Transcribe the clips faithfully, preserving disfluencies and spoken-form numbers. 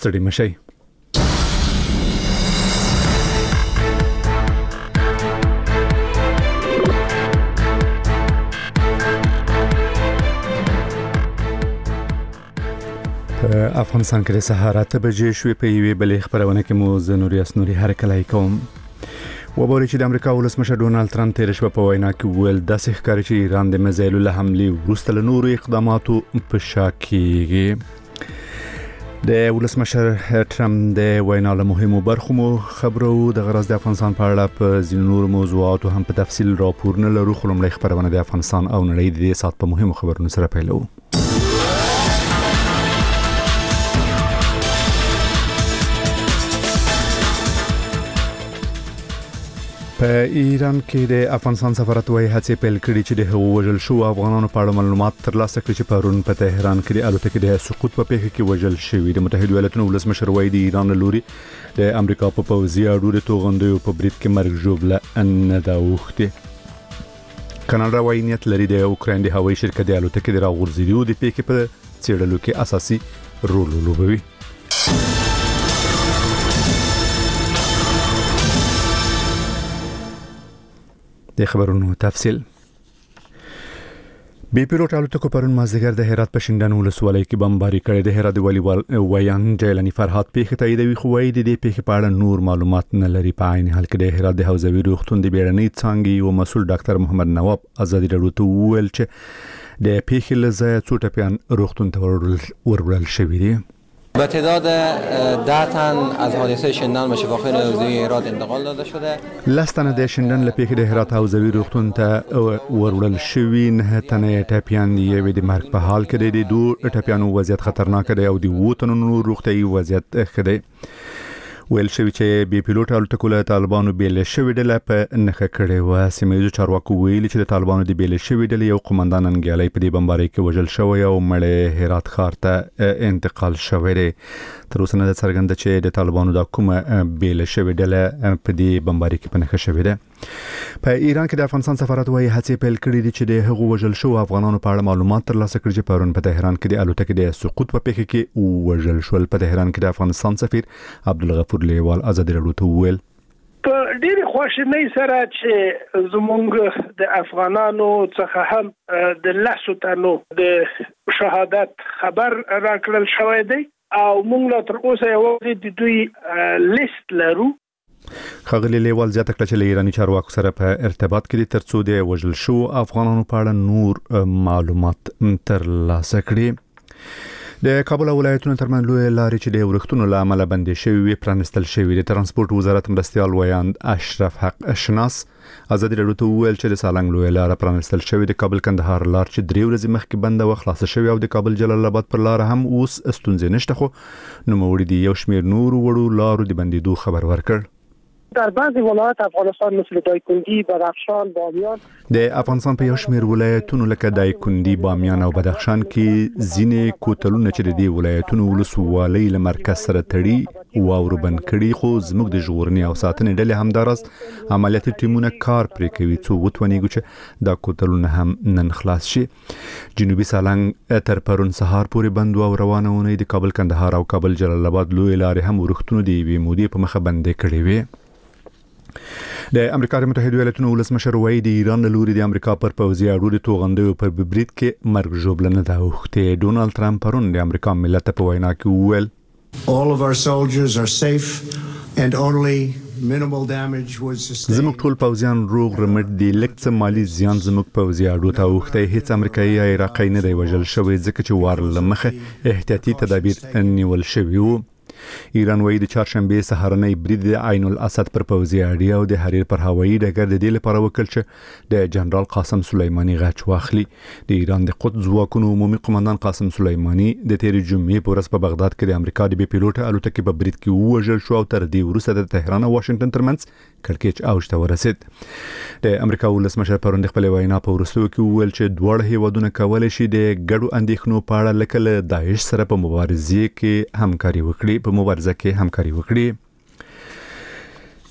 ستړي مشئ. افغانستان کې د سهار اته بجې شوې. په یوې بلې خبرونه کې مو زه نوري اسنوري هرکلای کوم. وبوري چې د امریکا ولسمشر ډونالد ټرمپ تیر شپه په وینا کې ویل داسې ښکاري چې ایران د میزایلو له حملې وروسته له نورو اقداماتو په شا کېږي. د ولسمشر ټرمپ د وینا له مهمو برخو مو خبرو د غرض د افغانستان په اړه په ځینو نورو موضوعاتو هم په تفصیل راپورونه لرو. خو لومړی خبرونه د افغانستان او نړۍ د دې سات په مهمو خبرونو سره پیلوو. په ایران کې د افغانستان سفارت وايي هڅې پیل کړي چې د هغو وژل شو افغانانو په اړه معلومات ترلاسه کړي چې پرون په تهران کې د الوتکې د سقوط په پیښه کې وژل شوی. د متحده ایالاتو ولسمشر وايي د ایران لوري د امریکا په پوځي اډو د توغندیو په برید کې مرګ ژوبله نه دا وخته. کاناډا وايي نیت لري د اوکراین د هوایي شرکت د الوتکې د راغورځېدو د پیښې په څېړلو کې اساسي رول ولوبوي. د خبرونو تفصیل. بي پیلوټ الوتکو پرون مازدیګر د هرات په شینډان ولسوالۍ کې بمباري کړې. د هرات والیوال ویان جیلانی فرحات پیښه تاییدوي خو وايي د دې پیښې په اړه نور معلومات نه لري. په عین حال کې د هرات د حوزوي روغتون د بیړنۍ څانګې او مسؤل ډاکټر محمد نواب ازادي راډیو ته وویل چې د پیښې له ځایه څو ټپیان روغتون ته وروړل شوي دي. به تعداد ده تن از حادثه شندان به شفاخانه حوزوی هرات انتقال داده شده. لستانه د شندان له پیښې د هرات حوزوي روغتون ته وروړل شوي. نه تنه ټپیان دی د مرګ په حال کې دي. دوه ټپیانو وضعیت خطرناک دی او د ووتنو روغتي وضعیت ښه دی. ویل شوی چې بي پیلوټ الوتکو له طالبانو بیل شوی ډله په نخښه کړې و. سیمه ییزو چارواکو ویلي چې د طالبانو د بیل شوی ډله یو قومندان انګیالي په دې بمبارۍ کې وژل شوی او مړ هرات ښار ته انتقال شوی دی. تر اوسه نه څرګنده چې د طالبانو د کومه بیل شوی ډله په دې بمبارۍ کې په نخښه شوی ده. په ایران کې د افغانستان سفارت وايي هڅې پیل کړي دي چې د هغو وژل شو افغانانو په اړه معلومات ترلاسه کړي چې پرون په تهران کې د الوتکې د سقوط په پیښه کې وژل شول. په تهران کې د افغانستان سفیر عبدالغفور لیوال ازادي راډیو ته وویل په ډېر خوشنۍ سره چې زموږ د افغانانو څخه هم د لاسو تنو د شهادت خبر راکړل شوی دی او موږ لا تر اوسه یوازې د دوی لیست لرو. خغلی لیوال زیاته کړه چې له ایرانی چارواکو سره په ارتباط کې دي ترڅو د وژل شو افغانانو په اړه نور معلومات ترلاسه کړي. د کابل ولایتونو ترمن لوی لارې چې د ورښتونو له امله بندې شوې وي پرانستل شوې. د ترانسپورت وزارت مرستيال ویان اشرف حق شناس ازادي راډیو ته وویل چې د سالنګ لوی لار پرانستل شوې. د کابل کندهار لار چې درې ورځې مخکې بنده و خلاص شوې او د کابل جلال آباد پر لار هم اوس ستونزې نشته. خو نوموړي دی یو شمېر نور وړو لارو د بندیدو خبر ورکړ. در بعضی ولایات افغانستان مثل دایکندی، بدخشان، بامیان د افغانستان په یو شمېر ولایتونو لکه دایکندی، بامیان او بدخشان کې ځینې کوتلونه چې د دې ولایتونو ولسوالۍ له مرکز سره تړي واورو بند کړي. خو زموږ د ژغورنې او ساتنې ډلې همدارس عملیاتي ټیمونه کار پرې کوي څو وتونیږي چې دا کوتلونه هم نن خلاص شي. جنوبي سالنګ تر پرون سهار پورې بند او روانه ونی د کابل کندهار او کابل جلال آباد لوی لارې هم ورښتونه دی وی مودې په مخه بندې کړي وي. د امریکا د متحده ایالاتو ولسمشر وايي د ایران لوري د امریکا پر پوځي اډو د توغندیو پر برید کې مرګ ژوبله نه دا وخته. ډونالد ټرمپ پرون د امریکا ملت په وینا کې وویل All of our soldiers are safe and only minimal damage was sustained. زموږ ټول پوځیان روغ رمټ دي. لکه مالی زیان زموږ پوځي اډو ته وخته. هیڅ امریکایي یا عراقي نه دی وژل شوی ځکه چې وار لمخه احتیاطي تدابیر نیول شوی وو. ایران وايي د چهارشنبه سهارنۍ برید د عین الاسد پر پوځي اډې او د حریر پر هوایي ډګر د دې لپاره وکړ چې د جنرال قاسم سلیمانی غچ واخلي. د ایران د قدس ځواکونو عمومي قومندان قاسم سلیمانی د تیرې جمعې په ورځ په بغداد کې د امریکا د بي پیلوټ الوتکې په برید کې وژل شو او تر دې وروسته د تهران او واشنگټن ترمنځ کړکېچ اوج ته ورسید. د امریکا ولسمشر پرون د خپل وینا په وروستیو کې وویل چې دواړه هیوادونه کولای شي د ګډو اندېښنو په اړه لکه له داعش سره په مبارزه کې همکاري وکړي په مبارزه کې همکاري وکړي.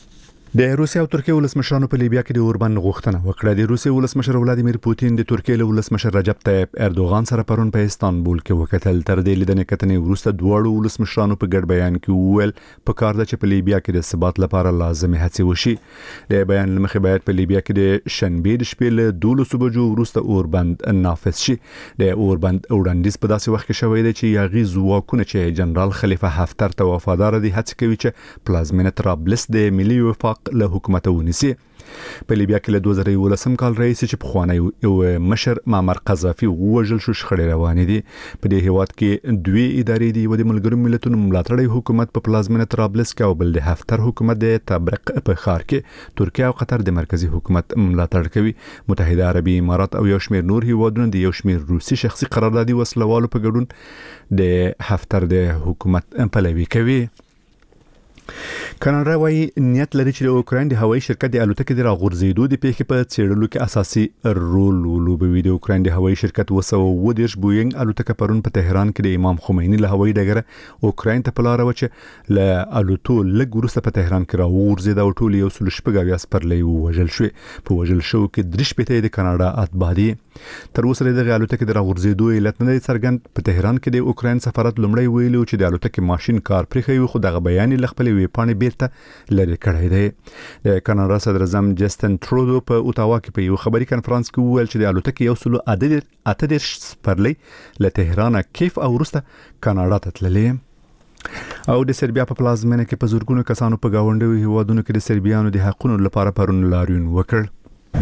د روسیا او ترکیه ولسمشرانو په لیبیا کې د اوربند غوښتنه وکړه. د روسیې ولسمشر ولادیمیر پوتین د ترکیې ولسمشر رجب طیب اردوغان سره پرون په استانبول کې وکتل. تر دې لیدنې کتنې وروسته دواړو ولسمشرانو په ګډ بیان کې وویل په کار ده چې په لیبیا کې د ثبات لپاره لازمي هڅې وشي. د بیان لمخې باید په لیبیا کې د شنبې د شپې له دولسو بجو وروسته اوربند نافذ شي. د اوربند وړاندیز په داسې وخت کې شوی دی چې یاغي ځواکونه چې جنرال خلیفه حفتر ته وفادار دي هڅه کوي چې پلازمینه طرابلس د ملي وفاق له حکومت ونیسي. په لیبیا کې له دوه زره یولسم کال راهیسې چې پخوانی یو مشر معمر قذافي ووژل شو شخړې روانې دي. په دې هیواد کې دوی ادارې دي، و د ملګرو ملتونو ملاتړی حکومت په پلازمینه طرابلس کې او بل د حفتر حکومت د تبرق په ښار کې. ترکیه او قطر د مرکزی حکومت ملاتړ کوي. متحده عربي امارات او یو شمېر نور هیوادونه د یو شمېر روسي شخصي قراردادي وسلوالو په ګډون د حفتر د حکومت پلوي کوي. کاناډا وايي نیت لري چې د اوکراین د هوایي شرکت د الوتکې د راغورځېدو د پیښې په څېړلو کې اساسي رول ولوبوي. د اوکراین د هوایي شرکت وسو و دیش بوینګ الوتکه پرون په تهران کې د امام خمیني له هوایي ډګره اوکراین ته په لار و چې له الوتو لږ وروسته په تهران کې راغورځېد او ټول یو سل شپږ اویا سپرلۍ ووژل شو. په وژل شو کې درې شپېته د کاناډا اتباع دي. تر اوسه د الوتکې د راغورځېدو علت نه دی څرګند. په تهران کې د اوکراین سفارت لومړی ویلو چې د الوتکې ماشين کار پرېښی خو دغه بیان ل خپل وی پاڼې بیرته لري کړی دی. د کاناډا صدر اعظم جسټن ترودو په اوټاوا کې په یو خبري کانفرنس کې وویل چې د الوتکې یو سل اته دېرش سپرلۍ له تهران کیف او وروسته کاناډا ته تللې. او د سربیا په پلازمینه کې په زورګونو کسانو په گاونډیو هیوادونو کې د سربیانو د حقونو لپاره پرون لاریون وکړ.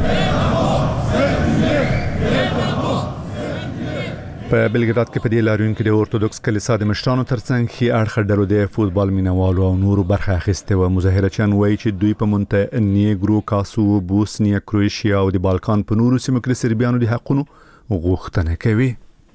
په بلګراد کې په دې لاریون کې د اورتودوکس کلیسا د مشرانو ترڅنګ خي اړخ ډلو د فوتبال مینوالو او نورو برخه اخیسته و. مظاهرچیان وایي چې دوی په مونټنیګرو، کاسو، بوسنیا، کروشیا او د بالکان په نورو سیمو کې د سربیانو د حقونو غوښتنه کوي.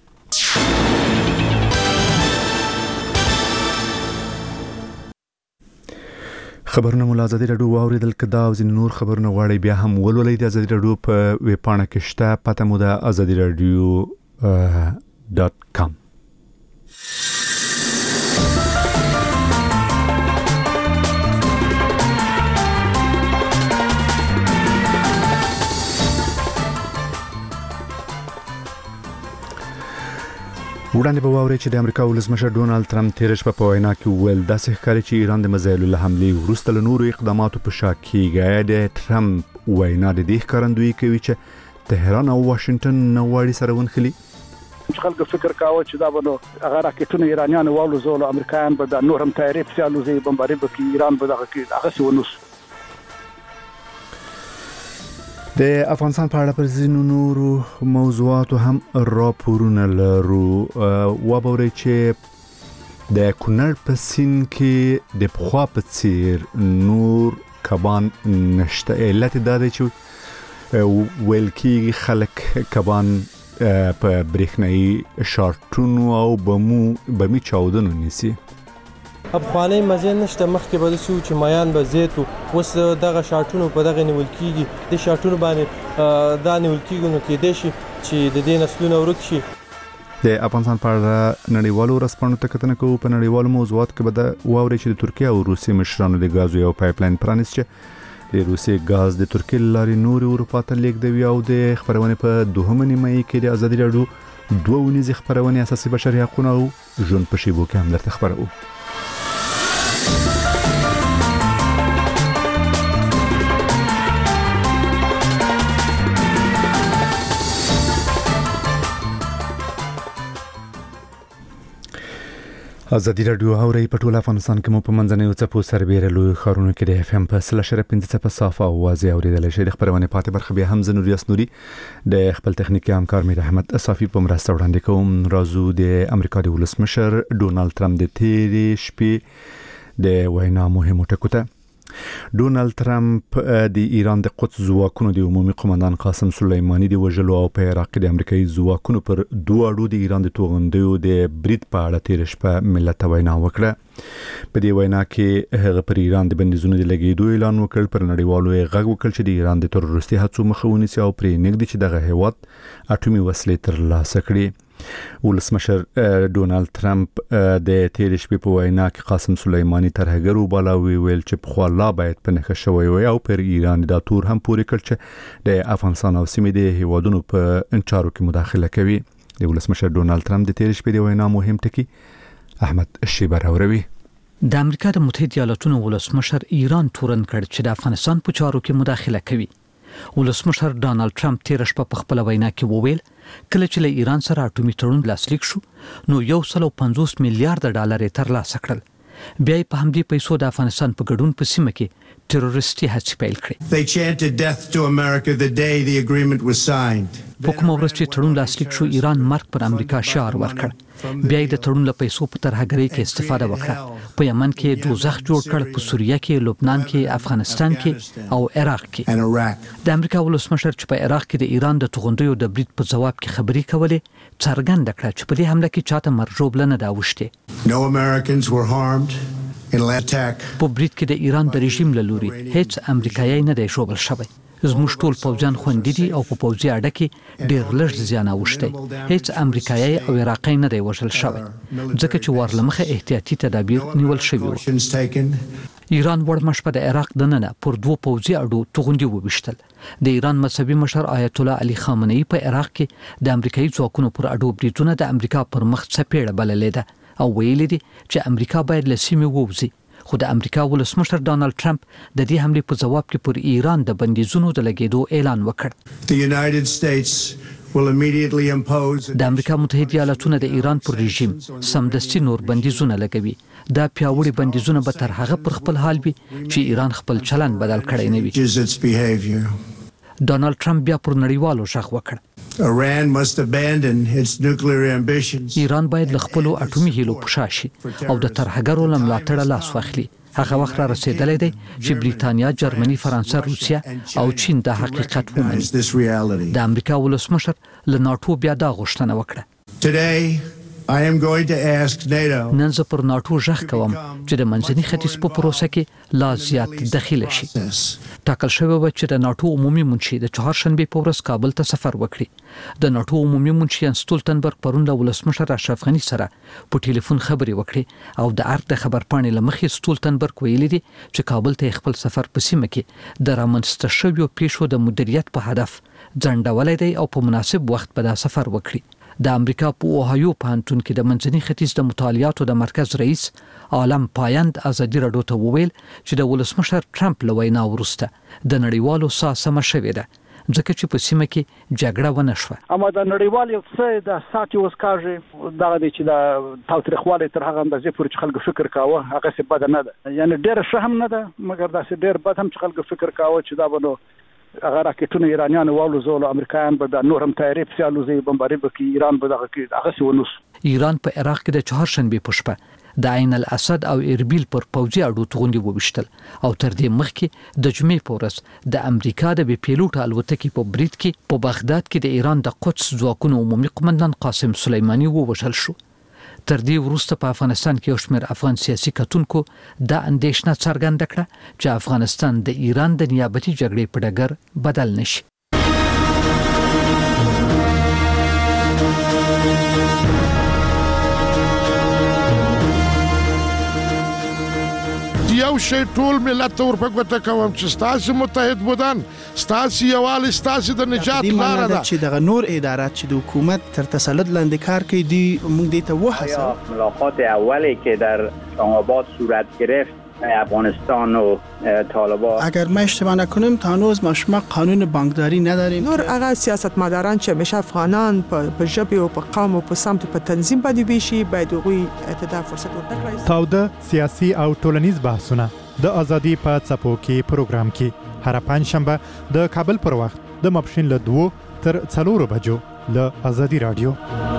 خبرونه مو ازادي رادیو اوریدل کدا او زین نور خبرونه غواړي بیا هم ولولئ د ازادي رادیو په ویب پاڼه کې شته. پته مو د ازادي رادیو ډاٹ کام. وړاندې به واورئ چې د امریکا ولسمشر ډونالد ټرمپ تیر شپه په وینا کې وویل داسې ښکاري چې ایران د میزایلو له حملې وروسته له نورو اقداماتو په شا کېږي. د ټرمپ وینا د دې ښکارندویي کوي چې تهران او واشنگټن نه غواړي سره ونښلي. خلک فکر کاوه چې دا به نو هغه راکټونه ایرانیان والوزول، امریکایان به د نورم تایری په الوزي بمباري به کې ایران به دغه کې هغه څه ونوس. د افغانستان په اړه پر ځینو نورو موضوعاتو هم راپورونه لرو. و به چې د کونړ په سیند کې د پخوا په څیر نور کبان نشته. علت دا دی چې ویل کېږي خلک کبان په برېښنايي شارټونو او بمو بمي چاودنو نیسي. افغاني مزه نشته. مخکې به د سو چې مایان به زیات اوس دغه شارټونو په دغه نیول کېږي. د شارټونو باندې دا نیول کېږي نو کې د شي چې د دې نسلونو ورک شي. د افغانستان په اړه نړیوالو رسپانو ته کتنه کوو. په نړیوالو موضوعات کې به د واوري چې د ترکیه او روسي مشرانو د غازو یو پایپ لاین پرانیست چې د روسي غاز د ترکیې لارې نور اروپا ته لیږدوي. او د خبرونه په دوهمه نیمه کې د ازادي رادیو دوه ونیزې خبرونه اساسي بشري حقوقو او ژوند په شیبو کې هم درته خبرو. ازادي رادیو اوري په ټول افغانستان کې مو په منځنیو څپو سربېره لوی خارونو کې د اف ام په سلاشر پنځه څپه صافه او واضح اوریدل شي. د خبرونه پاتې برخه به هم زنوري اسنوري د خپل تخنیکی همکار میر احمد صافي په مرسته وړاندې کوم. رازو د امریکا د ولسمشر ډونالد ټرمپ د تیرې شپې د وینا مهمه ټکو ته. ډونالد ټرمپ د ایران د قدس ځواکونو د عمومي قومندان قاسم سلیمانی د وژلو او په عراق د امریکایي ځواکونو پر دوه اړو د ایران د توغندیو د برید په اړه تیر شپه ملت وینا وکړه. په دې وینا کې هغه پر ایران د بندیزونو د لګیدو اعلان وکړ. پر نړیوالو غږ وکړ چې د ایران د تروریستي هڅو مخه ونیسي او پرې نګدي چې دغه هیواد اټومي وسلې ترلاسه کړي. ولسمشر ډونالد ترامپ د تیر شپې په وینا کې قاسم سلیمانی ترهګر وبالاوي ویل چې په خلا باید په نخښه شوی وي او پر ایران د تور هم پوری کړ چې د افغانستان او سیمې د هیوادونو په انچارو کې مداخله کوي. د ولسمشر ډونالد ترامپ د تیر شپې د وینا مهم ټکی احمد شیبر اوروي. د امریکا د متحده ایالاتونو ولسمشر ایران تورن کړ چې د افغانستان په چارو کې مداخله کوي. ولسمشر ډونالد ترامپ تیر شپه په خپل وینا کې وویل کله چې له ایران سره اټومي تړون لاسلیک شو نو یو سل او پنځوس میلیارډ ډالر ترلاسه کړل. بیا په همدې پیسو د افغانستان په ګډون په سیمه کې تروریستي هڅې پیل کړې. They chanted death to America the day the agreement was signed. په کومه ورځ چې تړون لاسلیک شو ایران مرګ پر امریکا شعار ورکړ. بیا د تړون له پیسو په ترهګرۍ کې استفاده وکړه. په یمن کې دوزخ جوړ کړ، په سوریه کې، لبنان کې، افغانستان کې او عراق کې. د امریکا ولسمشر چې په عراق کې د ایران د توغندیو د برید په جواب کې خبرې کولې څرګنده کړه چې په دې حمله کې چاته مرجوب نه دا وشته. No Americans were harmed in that attack. په برید کې د ایران د رژیم له لوري هیڅ امریکایي نه دی ژوبل شوی. زموږ ټول پوځیان خوندي دي او په پوځي اډه کې ډېر لږ زیان اوښتی. هیڅ امریکایي او عراقي نه دی وژل شوی ځکه چې ورلمخه احتیاطي تدابیر نیول شوي وو. ایران وړمه شپه د عراق دننه پر دوه پوځي اډو توغندي وویشتل. د ایران مذهبي مشر آیت الله علي خامنه‌ای په عراق کې د امریکایي ځواکونو پر اډو بریدونه د امریکا پر مخ څپېړه بللې ده او ویلي دي چې امریکا باید له سیمې ووځي. خو د امریکا ولسمشر ډونالد ترامپ د دې حملې په جواب کې پر ایران د بندیزونو د لګیدو اعلان وکړ. The United States will immediately impose. د امریکا متحده ایالاتونو د ایران پر رژیم سمدستي نور بندیزونه لګوي. دا پیاوړي بندیزونه به تر هغه پر خپل حال وي چې ایران خپل چلند بدل کړی نه وي. ډونالد ترامپ بیا پر نړیوالو ژغ وکړ. Iran must abandon its nuclear ambitions. ایران باید له خپل اټومي هیلو پشا شي او د ترهګرو له ملاتړه لاس واخلي. هغه وخت را رسیدلی دی چې بریتانیا، جرمني، فرانسه، روسیه او چین د حقیقت ومني. د امریکا ولسمشر له ناټو بیا دا غوښتنه وکړه. Today I am going to ask NATO. نن زه پر ناټو ژغ کوم چې د منځني ختیځ په پروسه کې لا زیات دخیل شي. ټاکل شوی و چې د ناټو عمومي منشي د چهارشنبه په ورځ کابل ته سفر وکړي. د ناټو عمومي منشي ان سټولټنبرګ پرون د ولسمشر اشرف غني سره په ټلیفون خبرې وکړي او د ارګ د خبرپاڼې لمخې سټولټنبرګ ویلي دي چې کابل ته خپل سفر په سیمه کې د رامنځته شویو پیښو د مدیریت په هدف ځنډولای دی او په مناسب وخت به دا سفر وکړي. د امریکا په اوهایو پوهنتون کې د منځني ختیځ د مطالعاتو د مرکز رئیس عالم پایند ازادي راډیو ته وویل چې د ولسمشر ترامپ له وینا وروسته د نړیوالو ساه سمه شوې ده ځکه چې په سیمه کې جګړه ونه شوه. اما د نړیوال یو څه د ساتي وسکاږي دا د چې د تاوتریخواله تر هغه اندازې پورې چې خلک فکر کاوه هغه څه بد نه ده. یعنی ډېر ښه هم نه ده مګر دا څه ډېر بد هم چې خلک فکر کاوه چې دا بنو هغه راکټونه ایرانیان والوزول امریکایان به د نور هم تیاری په سیالوزي بمباري بکی ایران به دغه کې هغه څه ونوس. ایران په عراق کې د چهارشنبه په شپه د عین الاسد او اربیل پر پوځي اډو توغندي وویشتل او تر دې مخکې د جمعې په ورځ د امریکا د بي پیلوټ الوتکې په برید کې په بغداد کې د ایران د قدس ځواکونو عمومي قومندان قاسم سلیمانی ووژل شو. تر دې وروسته په افغانستان کې یو شمېر افغان سیاسي کتونکو دا اندېښنه څرګنده کړه چې افغانستان د ایران د نیابتي جګړې په ډګر بدل نشي. یو شی ټول ملت ته ورپګوته کوم چې ستاسو متحد بودن ستاسو یوال ستاسو د نجات لاره ده چې دغه نور ادارات چې د حکومت تر تسلط لاندې کار کوي دی موږ دې ته وهڅو. ملاقات اولی که در اسلام آباد صورت گرفت افغانستان و طالبان اگر ما اشتباه نکنیم تا هنوز ما شما قانون بانکداری نداریم. نور هغه سیاستمداران چې همیشه افغانان په ژبه او په قوم او په سمت په تنظیم باندې ویشي باید هغوی ته فرصت ورکړي. تاوده سیاسي او ټولنیز بحثونه د ازادي په څپو کې پروګرام کې هر پنځشنبه د کابل پر وخت د ماپښین له دوه تر څلورو بجو له ازادي رادیو.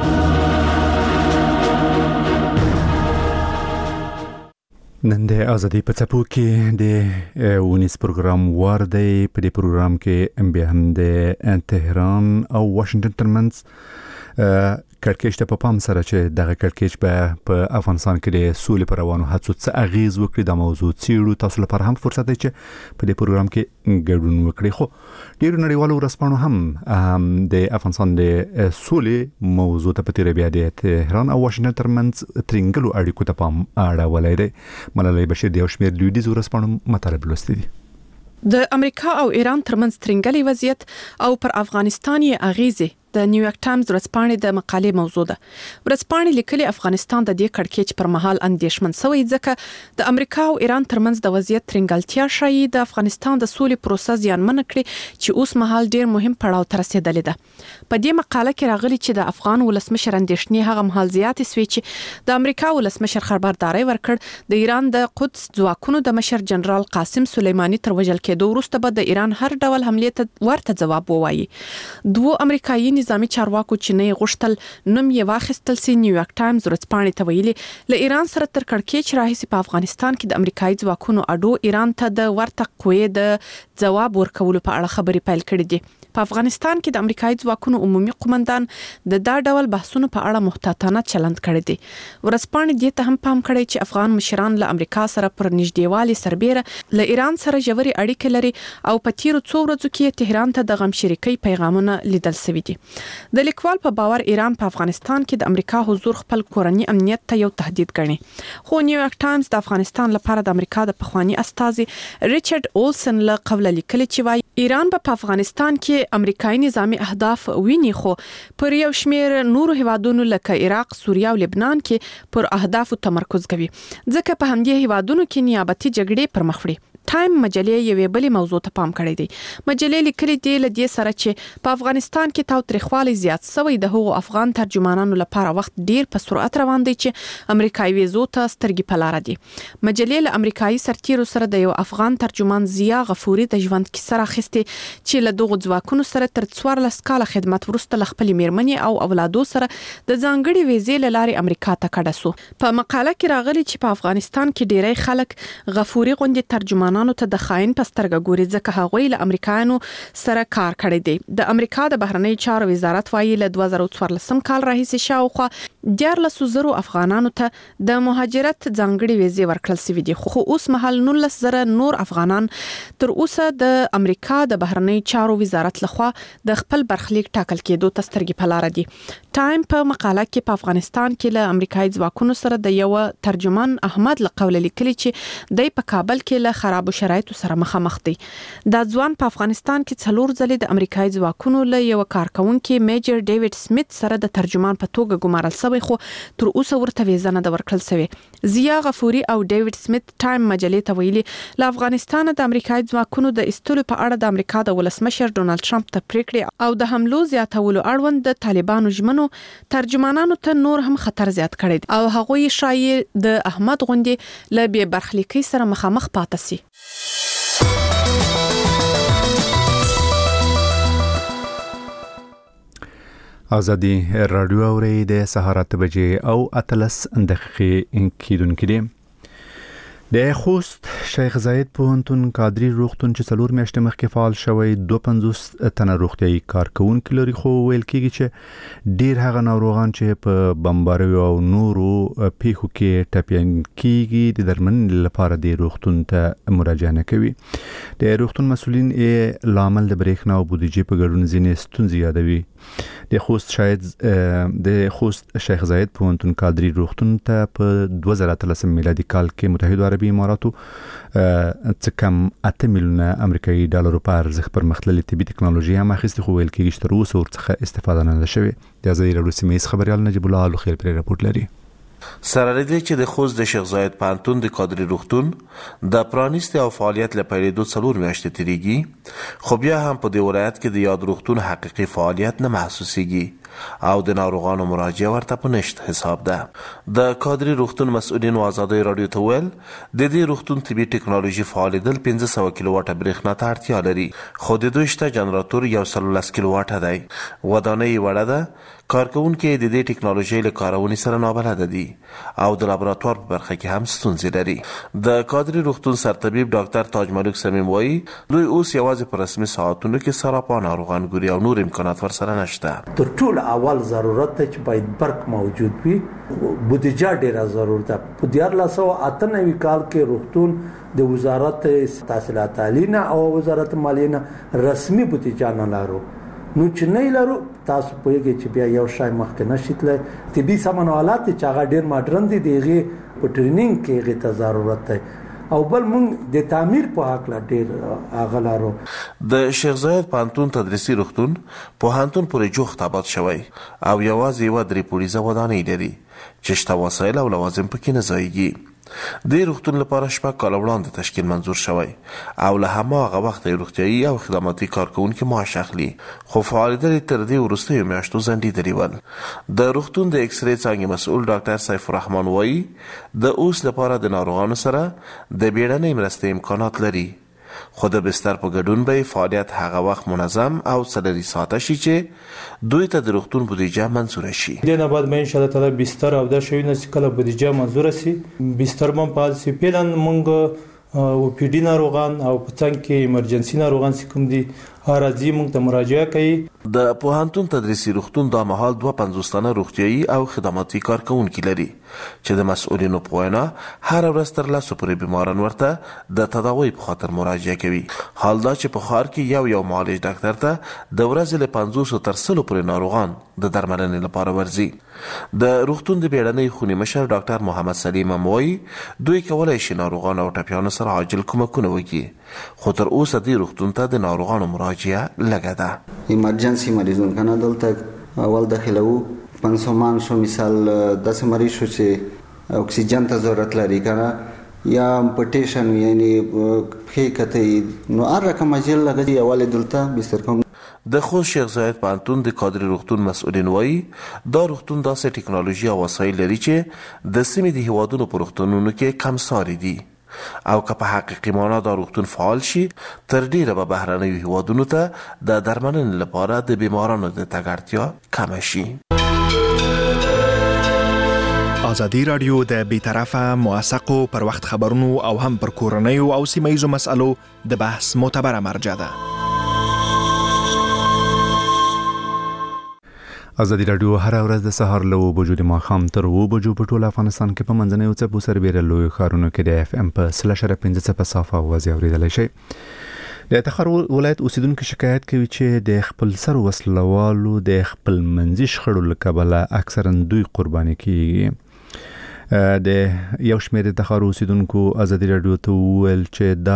نن د ازادي په څپو کې د ونیس پروګرام وار دی. په دې پروګرام کې بیا هم د تهران او واشنگټن ترمنځ کړکېچ ته په پام سره چې دغه کړکېچ به په افغانستان کې د سولې پر روانو هڅو څه اغیز وکړي د موضوع څیړو. تاسو لپاره هم فرصت دی چې په دې پروګرام کې ګډون وکړئ. خو ډیرو نړیوالو ورځپاڼو هم د افغانستان د سولې موضوع ته په تیر بیا د تهران او واشنگټن ترمنځ ترنګلو اړیکو ته پام اړولای دی. ملالۍ بشیر د یو شمېر لویدیځ ورځپاڼو مطالب لوستي دي. د امریکا او ایران ترمنځ ترنګلي وضعیت او پر افغانستان یې اغیزه د نیویارک ټایمز ورځپاڼې د مقالې موضوع ده. ورځپاڼې لیکلي افغانستان د دې کړکېچ پر مهال اندېښمن شوی ځکه د امریکا او ایران ترمنځ د وضعیت ترنګلتیا شایي د افغانستان د سولې پروسه زیانمن کړي چې اوس مهال ډیر مهم پړاو ته رسیدلې ده. په دې مقاله کې راغلي چې د افغان ولسمشر اندېښنې هغه مهال زیاتې سوي چې د امریکا ولسمشر خبرداري ورکړ د ایران د قدس ځواکونو د مشر جنرال قاسم سلیمانی تر وژل کېدو وروسته به د ایران هر ډول حمله ته ورته ځواب ووایي. دوه امریکایي نظامی چارواکو چې نه غوښتل نوم یې واخیستل سي. نیویارک ټایمز ورځپاڼې ته ویلي له ایران سره تر کړکېچ راهیسې په افغانستان کې د امریکایي ځواکونو اډو ایران ته د ورته قوې د ځواب ورکولو په اړه خبرې پیل کړې دي. په افغانستان کې د امریکایي ځواکونو عمومي قومندان د دا ډول بحثونو په اړه محتاطانه چلند کړی دی. ورځپاڼې دې ته هم پام کړی چې افغان مشران له امریکا سره پر نږدېوالي سربېره له ایران سره ژورې اړیکې لري او په تیرو څو ورځو کې تهران ته د غم شریکۍ پیغامونه لیدل شوي دي. د لیکوال په باور ایران په افغانستان کې د امریکا حضور خپل کورنی امنیت ته یو تهدید ګڼي. خو نیویارک ټایمز د افغانستان لپاره د امریکا د پخوانی استازي ریچارډ اولسن له قوله لیکلي چې وايي ایران په افغانستان کې امریکایي نظامی اهداف ویني خو پر یو شمېر نورو هیوادونو لکه عراق، سوریه او لبنان کې پر اهدافو تمرکز کوي ځکه په همدې هیوادونو کې نیابتي جګړې پر مخ وړي. ټایم مجلې یوې بلې موضوع ته پام کړی دی. مجلې لیکلي دی له دې سره چې په افغانستان کې تاوتریخوالی زیات شوی د هغو افغان ترجمانانو لپاره وخت ډیر په سرعت روان دی چې امریکایي ویزو ته سترګې په لاره دي. مجلې له امریکایي سرتیرو سره د یو افغان ترجمان ضیا غفوري د ژوند کیسه راخیستې چې له دغو ځواکونو سره تر څوارلس کاله خدمت وروسته له خپلې میرمنې او اولادو سره د ځانګړي ویزې له لارې امریکا ته کډه سو. په مقاله کې راغلي چې په افغانستان کې ډیری خلک غفوري غوندې ترجمان ته د خاين پسترګه ګوري ځکه هغوی له امریکایانو سره کار کړی دی. د امریکا د بهرنی چارو وزارت وايي له دوه زره څوارلسم کال راهیسې شاوخوا دیارلس زره افغانانو ته د مهاجرت ځانګړي ویزې ورکړل شوې دي. خو اوس مهال نولس زره نور افغانان تر اوسه د امریکا د بهرنی چارو وزارت لخوا د خپل برخلیک ټاکل کېدو ته سترګې په لاره دي. ټایم په مقاله کې په افغانستان کې له امریکایي ځواکونو سره د یو ترجمان احمد لقوله لیکلي چې د په کابل کې له خرابو شرایطو سره مخامخ دي. دا ځوان په افغانستان کې څلور ځلې د امریکایي ځواکونو له یو کارکونکو میجر ډیوډ سمیت سره د ترجمان په توګه ګمارل شوی خو تر اوسه ورته ویزه نه د ورکړل شوی. ضیا غفوري او ډیوډ سمیت ټایم مجلې ته ویلي له افغانستان د امریکایي ځواکونو د استلو په اړه د امریکا د ولسمشر ډونالد ټرمپ ته پریکړې او د حملو زیاتولو اړوند د طالبانو ژمنو ترجمانانو ته نور هم خطر زیات کړی او هغوی شایي د احمد غوندې له بې برخلیکۍ سره مخامخ پاتې شي. ازادي رادیو اوري د سهار اته بجې او اتلس دقیقې کېدونکې دي. د خوست شیخ زاید پوهنتون کادري روغتون چې څلور میاشتې مخکې فعال شوی دوه پنځوس تنه روغتیايي کارکونکي لري خو ویل کېږي چې ډیر هغه ناروغان چې په بمباریو او نورو پیښو کې ټپیان کېږي د درملنې لپاره د روغتون ته مراجعه نه کوي. د روغتون مسؤلین یې لامل د برېښنا او بودیجې په ګډون ځینې ستونزې یادوي. د خوست شاید د خوست شیخ زاید پوهنتون کادري روغتون ته په دوه زره اتلسم میلادي کال کې متحده عربي اماراتو څه کم اته میلیونه امریکایي ډالرو په ارزښت پرمختللې طبي ټکنالوژي هم اخیستې خو ویل کېږي چې تر اوسه ورڅخه استفاده نه ده شوې. د ازادي راډیو سیمه خبريال نجیب الله الخير پر راپورټ لري. سره لري چې د خوست د شیخ زاید پوهنتون د کادري روغتون د پرانیست او فعالیت لپاره د څلور میاشتې تیریږي خو بیا هم په دې ولایت کې د یاد روغتون حقيقي فعالیت نه محسوسيږي او د ناروغانو مراجعه ورته په نشت حساب ده. د کادري روغتون مسؤلین او ازادي رادیو ته ویل د دې روغتون طبي ټکنالوژي فعالیدل پنځه سوه کیلو واټه برېښنا ته اړتیا لري خو د دوی شته جنراتور یو سل لس کیلو واټه دی. ودانۍ وړه ده کارکونکي د دې ټکنالوژي له کارونې سره نابلده دي او د لابراتوار په برخه کې هم ستونزې لري. د کادري روغتون سرطبیب ډاکټر تاج ملک سمیم وایي دوی اوس یوازې په رسمي ساعتونو کې سراپا ناروغان ګوري او نور امکانات ورسره نشته. تر ټولو اول ضرورت ته چې باید برق موجود وي. بودیجه ډیره ضرورت ده. په دیارلس سوه اته نوي کال کې روغتون د وزارت تحصیلات عالی نه او وزارت مالیې نه رسمي بودیجه نه لرو. نو چې نه لرو تاسو پوهیږئ چې بیا یو شای مخکې نشي تللی. طبي سامان آلات چې هغه ډېر ماډرن دي د هغې په ټرینینګ کې هغې ته ضرورت دی. او بل موږ د تعمیر په هکله ډېر هغه لرو. د شیخ زاید پوهنتون تدریسي روغتون پوهنتون پورې جوخت آباد شوی او یوازې یوه درې پوړیزه ودانۍ لري چې شته وسایل او لوازم پکې نه ځایږي. د روغتون لپاره شپږ کاله وړاندې تشکیل منظور شوی او له هماغه وخته روغتیایي او خدماتي کارکوونکي معاش اخلي، خو فعالیت یې تر دې وروستیو میاشتو ځنډېدلي ول. د روغتون د اکسرې څانګې مسؤل ډاکټر سیف الرحمن وایي د اوس لپاره د ناروغانو سره د بیړنۍ مرستې امکانات لري، خو د بستر په ګډون به فعالیت هغه وخت منظم او څلوري ساعته شي چې دوی ته د روغتون بودیجه منظوره شي. دې نه بعد به ان شاء الله تعالی بستر او دا شیونه چې کله بودیجه منظوره سي بستر هم فعال سي. فعلا موږ او پی ډي ناروغان او په څنګ کې ایمرجنسي ناروغان چې کوم دي راځي موږ ته مراجعه کوي. د پوهنتون تدریسي روغتون دا مهال دوه پنځوس تنه روغتیایي او خدماتي کارکوونکي لري چې د مسؤلینو په وینا هره ورځ تر لسو پورې بیماران ورته د تداوی په خاطر مراجعه کوي. حال دا چې په ښار کې یو یو معالج ډاکټر ته د ورځې له پنځوسو تر سلو پورې ناروغان د درملنې لپاره ورځي. د روغتون د بیړنۍ خونې مشر ډاکټر محمد سلیم هم وایي دوی کولی شي ناروغانو او ټپیانو سره عاجل کومکونه وکړي، خو تر اوسه دې روغتون ته د ناروغانو مراجعه لږه ده. ایمرجنسي مریضون کنه دلته اول داخلو پنسومان شو مثال داسې مریض شو چې اکسیجن ته ضرورت لري کنه یا امپټیشن یعنی پښې کته نو هر رقم اجل لګي اول دلته بستر کوم. د خوست شیخ زاید پوهنتون د کادري روغتون مسؤلین وایي دا روغتون داسې ټکنالوژي او وسایل لري چې د سیمې د هیوادونو په روغتونونو کې کمساري دي او که په حقیقي معنا دا روغتون فعال شي تر ډیره به بهرنیو هیوادونو ته د درملنې لپاره د بیمارانو د تګ اړتیا کمه شي. ازادي راډیو د بیطرفه موثقو پر وخت خبرونو او هم پر کورنیو او سیمه‌ییزو مسألو د بحث معتبره مرجع ده. ازادي راډیو هر ورځ د سهار له وبجو د ماښام تر اوه بجو په ټول افغانستان کې په منځنیو څپو سربېره لویو ښارونو کې د اف ام په سل اشاریه پنځه څپه صافه اوازې اورېدلی شئ. د تخار ولایت اوسیدونکو شکایت کوي چې د خپل سر وسلوالو د خپل منځي شخړو له کبله اکثرا دوی قرباني کیږي. د یو شمېر د تخار اوسیدونکو ازادي راډیو ته وویل چې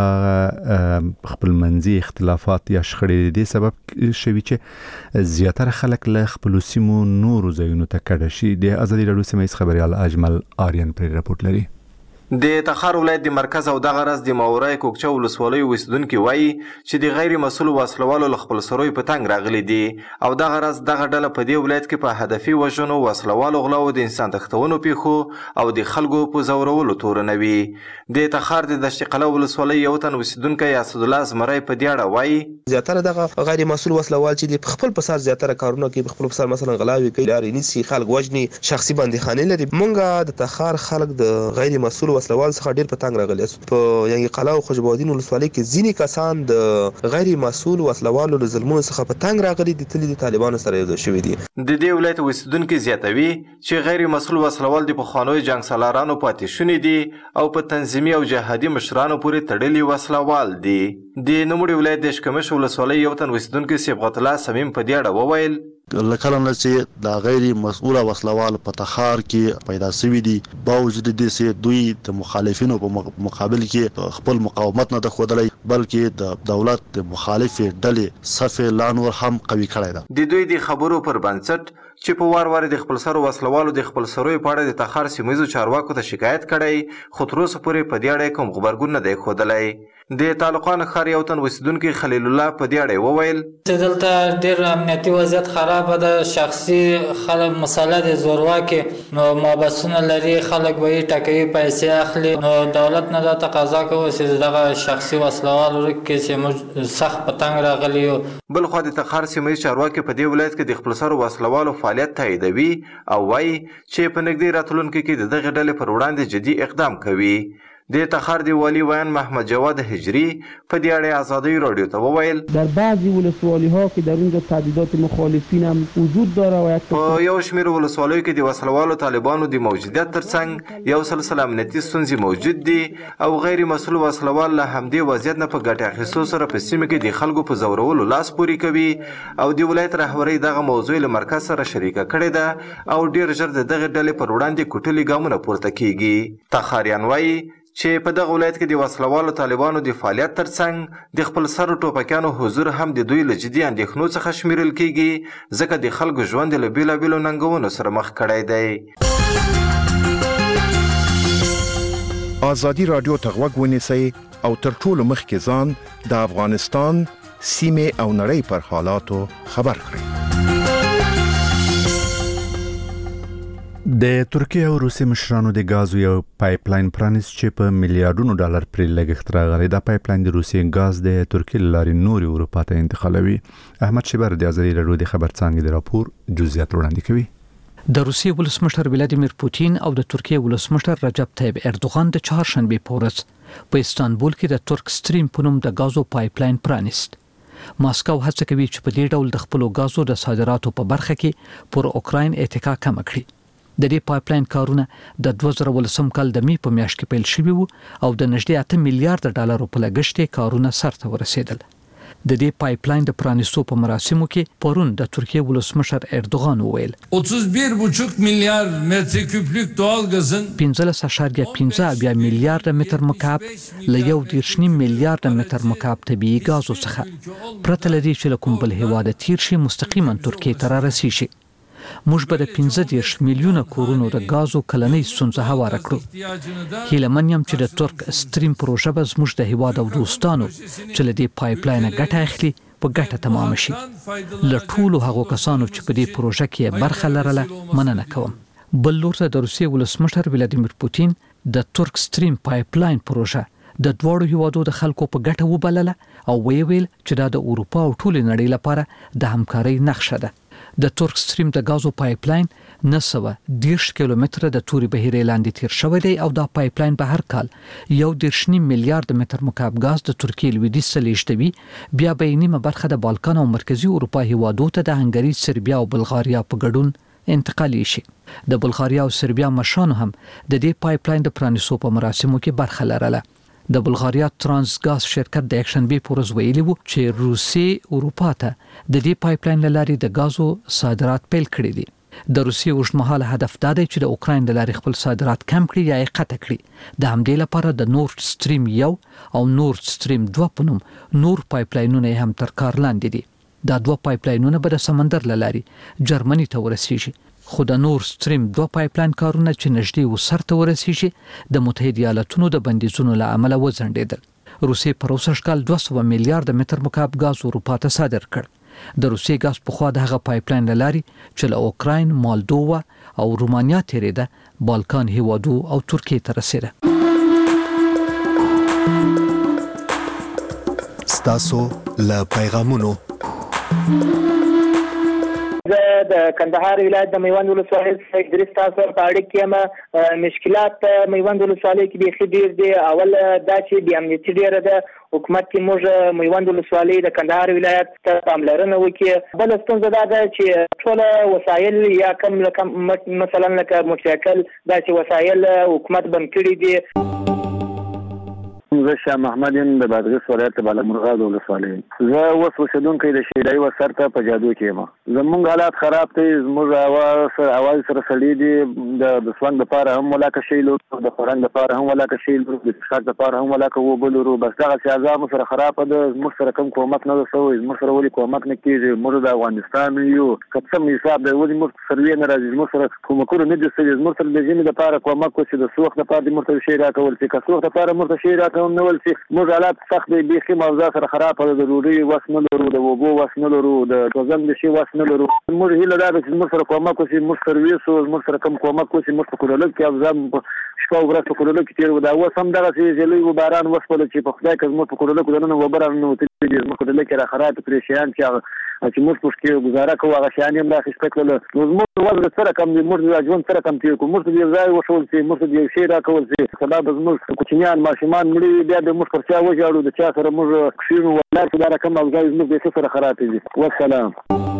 دا خپل منځي اختلافات یا شخړې د دې سبب شوي چې زیاتره خلک له خپلو سیمو نورو ځایونو ته کډه شي. د ازادي راډیو سیمه‌ییز خبریال اجمل آریان پرې راپورټ لري. د تخار ولایت د مرکز او دغه راز د ماورای کوکچه ولسوالۍ اوسیدونکي وایي چې د غیر مسؤل وسلوالو له خپل سروي په تنګ راغلي دي او دغه راز دغه ډله په دې ولایت کې په هدفي وژنو، وسلوالو غلاو، د انسان تښتونو پیښو او د خلکو په ځورولو تورنوي. د تخار د دشت قلعه ولسوالۍ یو تن اوسیدونکی اسدالله زمری په دې اړه وایي زیاتره دغه غیر مسؤل وسلوال چې د خپل په سر زیاتره کارونه کوي، په خپل په سر مثلا غلاوي کوي، لارې نیسي، خلک وژني، شخصي بندیخانې لري. مونږ د تخار خلک د غیر مسؤل وسلوال څخه ډیر په تنګ راغلي. په یعنی قلعه او خوشبودین ولسوالۍ کې ځینې کسان د غیر مسؤل وسلوالو له ظلمونو څخه په تنګ راغلي دي، تللي د طالبانو سره یو ځای شوي دي. د دې ولایت اوسیدونکي زیاتوي چې غیر مسؤل وسلوال د پخوانیو جنګ سالارانو پاتې شوني دي او په تنظیمي او جهادي مشرانو پورې تړلي وسلوال دي. د نوموړي ولایت د اشکمش ولسوالۍ یو تن اوسیدونکي صبغت الله صمیم په دې اړه وویل لکه نه چې د غیر مسؤله وسلوال په تخار کې پیدا شوي دي، باوجود دې چې دوی د مخالفینو په مقابل کې خپل مقاومت نه ده ښودلی، بلکې د دولت د مخالفې ډلې صف لا نور هم قوي کړی ده. د دوی د خبرو پر بنسټ چې په وار وار د خپل سرو وسلوالو د خپل سروي په اړه د تخار سیمه‌ییزو چارواکو ته شکایت کړی، خو تر اوسه پورې په دې اړه کوم غبرګون نه دی ښودلی. د تعلقان ښار یو تن اوسیدونکي خلیل الله په دې اړه وویل چې دلته ډېر امنیتي وضعیت خرابه ده، شخصي خلک مسله د زورواکې نو محبسونه لري، خلک به یې ټکوي، پیسې اخلي. نو دولت نه دا تقاضا کوي چې دغه شخصي وسلوال ورک کړي چې موږ سخت په تنګ راغلي یو. بل خوا د تخار سیمه‌ییز چارواکي په دې ولایت کې د خپل سرو وسلوالو فعالیت تاییدوي او وایي چې په نږدې راتلونکي کې د دغې ډلې پر وړاندې جدي اقدام کوي. د تخار دی والی ویان محمد جواد هجری په دې اړه ازادي رادیو ته وویل در بعضی ولسوالی‌ها که در اونجا تعدیدات مخالفین هم وجود داره و یک په یو شمېر ولسوالیو کې د وسلوالو طالبانو د موجودیت ترڅنګ یو سلسله امنیتي ستونزې موجود دي او غیر مسؤل وسلوال له همدې وضعیت نه په ګټه اخیستو سره په سیمه کې د خلکو په زورولو لاس پورې کوي او د ولایت رهبرۍ دغه موضوع له مرکز سره شریکه کړې ده او ډیر ژر د دغه ډلې پر وړاندې کوټلي ګامونه پورته کیږي. تخاریان وایي چې په دغه ولایت کې د وسلوالو طالبانو د فعالیت ترڅنګ د خپل سر ټوپکیانو حضور هم د دوی له جدي اندېښنو څخه شمیرل کیږي ځکه د خلکو ژوند له بیلابیلو ننګونو سره مخ کړی دی. ازادي رادیو ته غوږ ونیسئ او تر ټولو مخکې ځان د افغانستان سیمې او نړۍ پر حالاتو خبر کړئ. د ترکیه او روسیې مشرانو د غازو یو پایپ لاین پرانیست چې په میلیارډونو ډالر پرې لګښت راغلی. دا پایپ لاین د روسیې غاز د ترکیې له لارې نورې اروپا ته انتقالوي. احمد شیبر د ازادي رادیو د خبر څانګې د راپور جزئیات وړاندې کوي. د روسیې ولسمشر ولادیمیر پوتین او د ترکیې ولسمشر رجب طیب اردوغان د چهارشنبه په ورځ په استانبول کې د ترک سټریم په نوم د غازو پایپ لاین پرانیست. ماسکو هڅه کوي چې په دې ډول د خپل غازو د صادراتو په برخه کې پر اوکراین اتکا کم کړي. د دې پایپ لاین کارونه د دوه زره ولسم کال د می په میاشت کې پیل شوي وو او د نږدې اته میلیارډ ډالرو په لګښت کارونه سرته ورسېدل. د دې پایپ لاین د پرانیستو په مراسمو کې پرون د ترکیه ولسمشر اردوغان وویل otuz bir buçuk milyar metreküplük doğalgazın پنځلس اعشاریه پنځه میلیارډ متر مکعب له یو دېرش نیم میلیارډ متر مکعب طبیعي غازو څخه پرته لري چې له کوم بل هیواد تیر شي مستقیما ترکیه ته رارسیږي. موږ به د پنځه دېرش میلیونه کورونو د غازو کلنۍ ستونزه هواره کړو. هیله من یم چې د ترک سټریم پروژه به زموږ د هیواد او دوستانو چې له دې پایپ لاین ګټه اخلي په ګټه تمام شي. له ټولو هغو کسانو چې په دې پروژه کې برخه لرله مننه کوم. بل لور ته د روسیې ولسمشر ولادیمیر پوتین د ترک سټریم پایپ لاین پروژه د دوړو هیوادو د خلکو په ګټه وبلله او ویل چې دا د اروپا او ټول نړۍ لپاره د همکارۍ نقشه ده. د ترک سټریم د غازو پایپ لاین نسوه دیرش کیلومتره د توري بهیرې لاندې تیر شوی دی او دا پایپ لاین به هر کال یو دیرش نیم میلیارډ متر مکعب غاز د ترکیې لویدیځ ته لیږدوي. بیا به نیمه برخه د بالکان او مرکزی اروپا هیوادو ته د هنګري، سربیا او بلغاریا په ګډون انتقالي شي. د بلغاریا او سربیا مشرانو هم د دې پایپ لاین د پرانیستو په مراسمو کې برخه لرله. د بلغاریا ترانس غاز شرکت د اکشنبه پورز ویلي وو چې روسیې اروپا ته د دې پایپ لاین لارې د غازو صادرات پیل کړي دي. د روسیې اوږدمهاله هدف دا دی چې د اوکراین د لارې خپل صادرات کم کړي یا یې قطع کړي. د همدې لپاره د نورد سټریم یو او نورد سټریم دوه په نوم نور پایپ لاینونه هم تر کار لاندې دي. دا دوه پایپ لاینونه به د سمندر لارې جرمني ته ورسیږي. خو د نور سټریم دوه پایپ لاین کارونه چې نږدې وسرته ورسیږي د متحده ایالاتونو د بندیزونو له امله وځنډېدل. روسیې په اوسه کال دوه سوه میلیارډ متر مکعب غاز اروپا ته صادر کړ. د روسیې غاز په خوا د هغه پایپ لاین لاري چې له اوکراین، مالدووا او رومانیا تیریده بالکان هیوادو او ترکیې ته رسیده. ستاسو له پیغامونو د کندهار ولایت د میوند ولسوالۍ څخه ادریس تاسو په اړه کې مشکلات میوند ولسوالۍ کې بيخي ډیر دي. اول دا چې د امنیتي ډیره ده حکومت کې موږ میوند ولسوالۍ د کندهار ولایت ته پاملرنه وکړي. بل ستونزه دا ده چې ټول وسایل یا کم لکم مثلا لکه موټرسایکل دا چې وسایل حکومت بند کړي دي. زه شاه محمد یم د بادغیس ولایت د بالامرغاد ولسوالۍ. زه اوس اوسېدونکی د شیدای وسر ته په جادو کې یم. زموږ حالات خراب دي. زموږ اواز سره سړي دي. د دسوند لپاره هم ولاکه شی لرو، د فرهنګ لپاره هم ولاکه شی لرو، د اشتراک لپاره هم ولاکه وبو لرو. بس دغه سیاضه مو سره خراب ده. زموږ سره کوم کومک نه ده شوی. زموږ سره ولې کومک نه کېږي. موږ د افغانستان یو که څه مې حساب دی ولې موږ سروې نه راځي. زموږ سره کومکونه نه دي شوي. زموږ سره د ژمې لپاره کومک وشي، د څه وخت لپاره دې موږ ته شی راکول شي، که څه وخت لپاره موږ ته شی راکول نه ول شي. موږ حالات سخت دي. بیخي موضوع سره خراب ده. د ډوډۍ وس نه لرو، د اوبو وس نه لرو، د روزن د شي وس نه لرو. موږ هیله دا ده چې موږ سره کومک وشي، موږ سرویس او موږ سره کوم کومک وشي، موږ په کولولک کې ځم شپه او ورځ په کولولک کې تیر و. دا اوس هم دغه چې لوی باران وسپله چې په خدای که زموږ په کولولک دننه وبره ننوتلي دي، زموږ کولولک کې راخرات پریشان چې هغه چې موږ پکې ګزاره کوو هغه شیان یې هم راخیسته کړل. نو زموږ وضع سره کم دی، موږ د ژوند سره کم تېر کړو، موږ ته د یو ځای وښول شي، موږ ته د یو شی راکول شي. سبا به زموږ کوچنیان ماشومان مړي وي، بیا به موږ پر چا وژاړو، د چا سره موږ کښېنو. والله چې دا رقم او ځای زموږ د څه سره خراب دي. والسلام.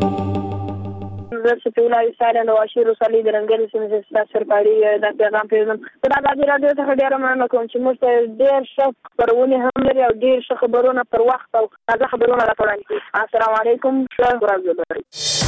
زه شفیع الله سالم د واشیر رسالي د رنګل سیمې ستاسو سرکاري د پیغام پیغام دا د راډیو څخه ډیره مننه کوم چې موږ ته ډیر ښه خبرونه هم لري او ډیر ښه خبرونه پر وخت او تازه خبرونه راکړل دي. السلام علیکم. ښه ورځ ولرئ.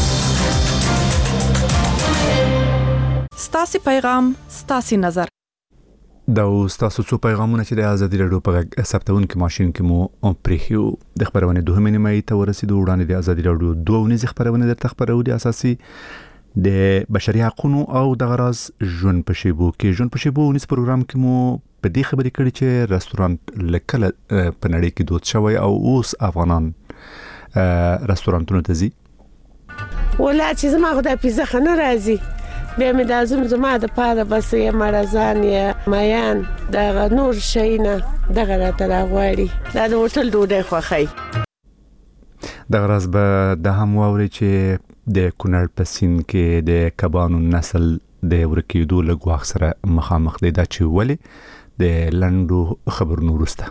ستاسو پیغام ستاسو نظر. دا ستاسو څو پیغامونه چې د ازادي راډیو په ثبتون کې ماشين کې مو پریخیو د خبرونه دوه مینه ته ورسېدو. وړاندې د ازادي راډیو دوه ونیز خبرونه درته خبرو دي اساسي د بشري حقوقو او د غراض ژوند په شیبو کې ژوند په شیبو ونیز پروګرام کې مو په دې خبرې کړې چې رستورانت لکه په نړۍ کې دود شوی او اوس افغانان رستورانتونو ته ځي. ولا چې زما خدای پیزه خنه راځي بیا مې د ازم زما د پاره بس یې مرزان یې میان د نور شینه دغه راته راغواړي دا د هوټل ډوډۍ خوښي. د غراض به د هم واوري چې د کونړ په سیند کې د کبانو نسل د ورکیدو له ګواښ سره مخامخ دی. دا چې ولې د لنډو خبرونو وروسته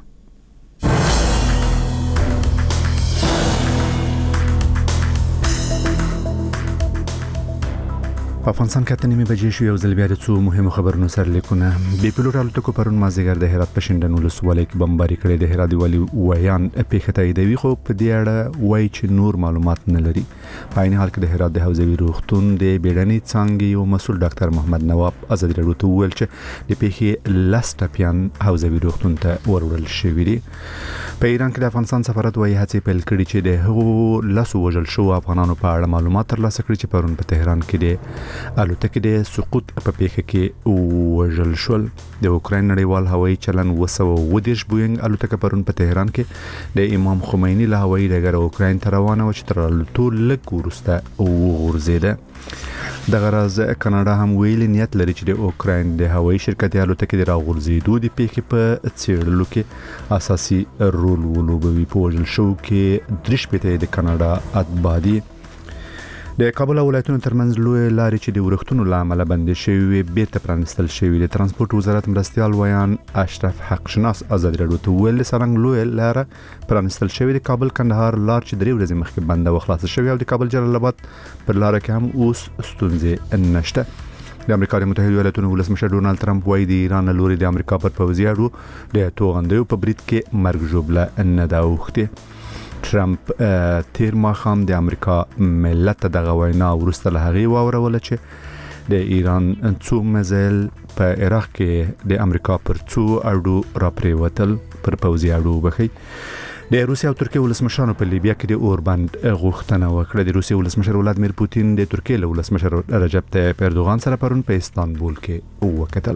په افغانستان کې اتنې بجې شو یو ځل بیا د څو مهمو خبرونو سره لیکونه. بي پيلوټ الوتکو پرون مازیګر د هرات په شینډن ولسوالۍ کې بمباري کړې. د هرات والی ویان پیښه تاییدوي خو په دې اړه وایي چې نور معلومات نه لري. په عین حال کې د هرات د حوزوي روغتون د بیړنۍ څانګې یو مسول ډاکټر محمد نواب ازادي راډیو ته وویل چې د پیښې لس ټپیان حوزوي روغتون ته وروړل شوي دي. په ایران کې د افغانستان سفارت وايي هڅې پیل کړي چې د هغو لسو وژل شو افغانانو په اړه معلومات ترلاسه کړي چې پرون په تهران کې د الوتکې د سقوط په پیښه کې وژل شول. د اوکراین نړیوال هوایي چلن وسو ودیش بوینګ الوتکه پرون په تهران کې د امام خمیني له هوایي ډګر اوکراین ته روانه و چې تر الوتو لږ وروسته وغورځېده. د غرض کاناډا هم ویلي نیت لري چې د اوکراین د هوایي شرکت الوتکې د راغورځېدو د پیښې په څېړلو کې اساسي رول ولوبوي. په وژل شو کې درې شپېته د کاناډا اتباع دي. د کابل ولایتونو ترمنځ لوی لارې چې د ورښتونو لامل بندې شوې بیرته پرانستل شوې. د ترانسپورت وزارت مرستيال ویان اشرف حق شناس ازادي راډیو ته ویل سرنګ لوی لاره پرانستل شوې. د کابل کندهار لار چې درې ورځې مخکې بنده وخلاص شوې او د کابل جلال آباد پر لار کې هم اوس ستونزې نشته. د امریکا د متحده ایالاتونو ولسمشر ډونالد ترامپ وايي د ایران لوري د امریکا پر پوځي اډو د توغندیو په برید کې مرګ ژوبله نه دا وخته. ټرمپ تیر ماښام د امریکا ملت دغه وینا ورسته له هغې واوروله چې د ایران څو میزایل په عراق کې د امریکا پر څو اډو راپریوتل پر پوځي اډو وبخي. د روسیې او ترکیې ولسمشرانو په لیبیا کې د اوربند غوښتنه وکړه. د روسیې ولسمشر ولادیمیر پوتین د ترکیې له ولسمشر رجب طیب اردوغان سره پرون په استانبول کې وکتل.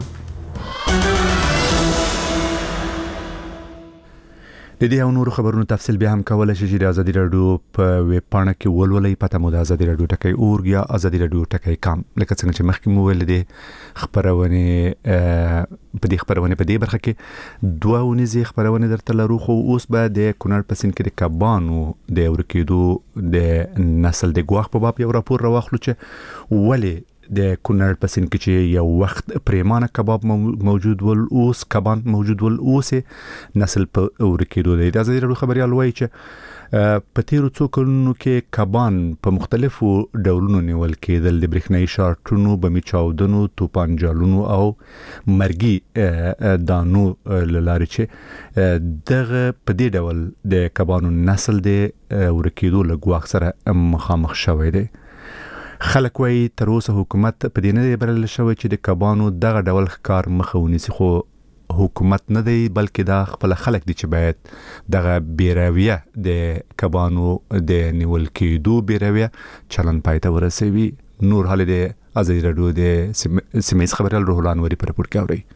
د دې او نورو خبرونو تفصیل به هم کولای شي چې د ازادي راډیو په ویب پاڼه کې ولولې پته مو د ازادي راډیو ټکی اورګ یا ازادي راډیو ټکی کام. لکه څنګه چې مخکې مو ویل دي خبرونه په دې خبرونه په دې برخه کې دوه ونیزي خبرونه درته لرو. خو اوس به د کونړ په سیند کې د کبانو د ورکیدو د نسل د ګواښ په باب یو راپور راوخلو چې ولې د کونړ په سیند کې چې یو وخت پریمانه کباب موجود ول اوس کبان موجود ول اوس نسل په ورکیدو دی. د ازادي راډیو خبريال وایي چې په تیرو څو کلونو کې کبان په مختلفو ډولونو نیول کېدل. د برېښنايي شارټونو، بمي چاودنو، توپان جالونو او مرګي دانو لاره چې دغه په دې ډول د کبانو نسل د ورکیدو له ګواښ سره مخامخ شوی دی. خلک وایي تر اوسه حکومت په دې نه دی بلل شوی چې د کبانو دغه ډول ښکار مخه ونیسي. خو حکومت نه دی بلکې دا خپل خلک دي چې باید دغه بیراویه د کبانو د نیول کېدو بیراویه چلن پای ته ورسوي. نور حال د ازادي راډیو د سیمې خبريال روح الله انوري پر رپورټ کې اوري.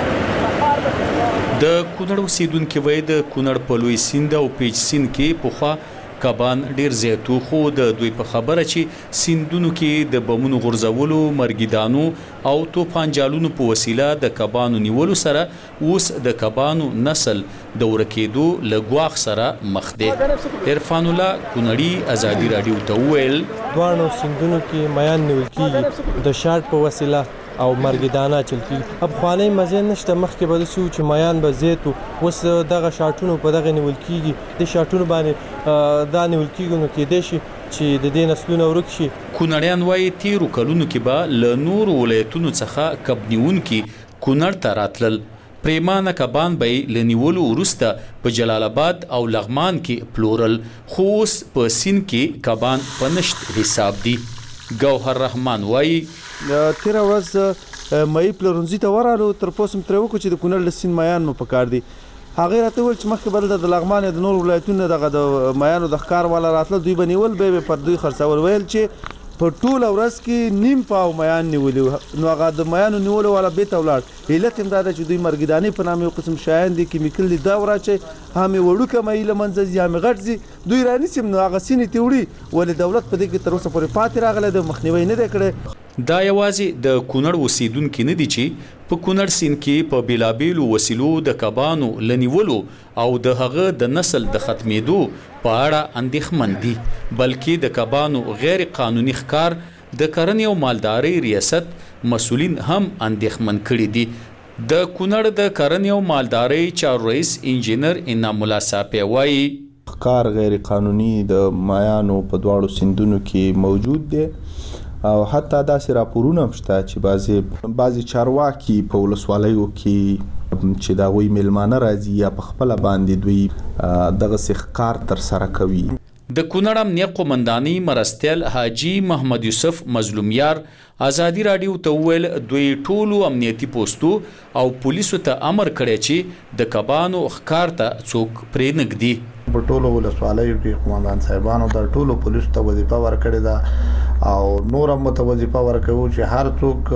د کونړ اوسیدونکو وایي د کونړ په لوی سیند او پیچ سیند کې پوخا کبان ډیر زیاتو خو د دوی په خبره چې سیندونو کې د بمونو غورځولو مرګیدانو او توپانجالونو په وسیله د کبانو نیولو سره اوس د کبانو نسل د ورکېدو له ګواښ سره مخ دی. عرفان الله کونړي ازادي رادیو ته وویل دوانو سیندونو کې میان نیول کېږي د شارټ په وسیله او مرګدانه چل کېږي. افغاني مزین نشته مخکې به داسې و چې میان به زیات و اوس دغه شارټونو په دغه نیول کېږي د شارټونو باندې دا نیول کېږي نو کېدای شي چې د دې نسلونه ورک شي. کونړیان وایي تیرو کلونو کې به له نورو ولایتونو څخه کب نیونکي کونړ ته راتلل. پریمانه کبان به له نیولو وروسته په جلال آباد او لغمان کې پلورل خو اوس په سیند کې کبان په نشت حساب دي. ګوهر رحمان وایي تیر ورځ مې پلورنځي ته ورالو تر پوسم تر وکړو چې د کونړ له سیند میان مو پکار دي. هغه راته ول چې مخکې بل د لغمان د نور ولایتونو دغه د میانو د ښکار والا راتله دوی بنیول به پر دوی خرڅول ویل چې په ټول ورځ کې نیم پاو میان نیولي نو هغه د میانو نیولو والا بیت ولاړ علت هم دا ده چې دوی مرګدانې په نامه یو قسم شیان دي کیمیکل دي دا وراچي هم وړوکه مې له منځ ځي هم غټ ځي دوی رانیسم نو هغه سینې تی وړي ولې دولت په دې کې تر اوسه پورې پاتې راغله د مخنیوي نه دی کړی. دا یوازې د کونړ اوسیدونکي نه دي چې په کونړ سیند کې په بیلابیلو وسیلو د کبانو لنیولو او د هغه د نسل د ختمېدو په اړه اندېښمن دي بلکې د کبانو غیر قانوني ښکار د کرنې او مالدارۍ ریاست مسؤلین هم اندېښمن کړي دي. د کونړ د کرنې او مالدارۍ چارو رئیس انجینر انعام الله صافی وایي ښکار غیر قانوني د مایانو په دواړو سیندونو کې موجود دی او حتی داسې راپورونه هم شته چې بعضې بعضې چارواکي په ولسوالیو کې چې د هغوی میلمانه راځي یا په خپله باندې دوی دغسې ښکار ترسره کوي. د کونړ امنیه قومندانۍ مرستیال حاجي محمد یوسف مظلومیار ازادي رادیو ته وویل دوی ټولو امنیتي پوستو او پولیسو ته امر کړی چې د کبانو ښکار ته څوک پرې نږدي. په ټولو ولسوالیو کې قومندان صاحبانو د ټولو پولیسو ته وظیفه ورکړې ده او نور هم ته وظیفه ورکوي چې هر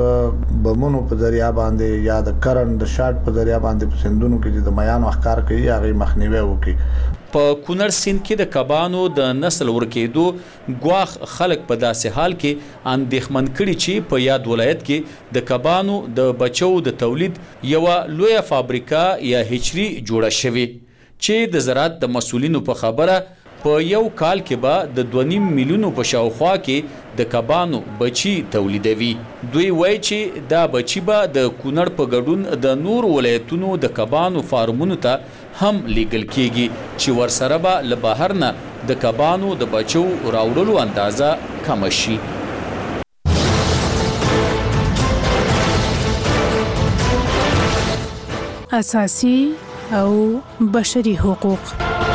څوک بمونو په ذریعہ باندې یا د کرن د شارټ په ذریعہ باندې په سندونو کې چې د میانو ښکار کوي هغه مخنیوي وکړي. په کونړ سیند کې د کبانو د نسل ورکېدو ګواښ خلک په داسې حال کې اندېښمن کړي چې په یاد ولایت کې د کبانو د بچو د تولید یوه لویه فابریکه یا هچري جوړه شوې چې د زراعت د مسؤلینو په خبره په یو کال کې به د دوه نیم میلیونو په شاوخوا کې د کبانو بچي تولیدوي. دوی وایي چې دا بچي به د کونړ په ګډون د نور ولایتونو د کبانو فارمونو ته هم لیږل کېږي چې ورسره به له بهر نه د کبانو د بچو راوړلو اندازه کمه شي. اساسي او بشري حقوق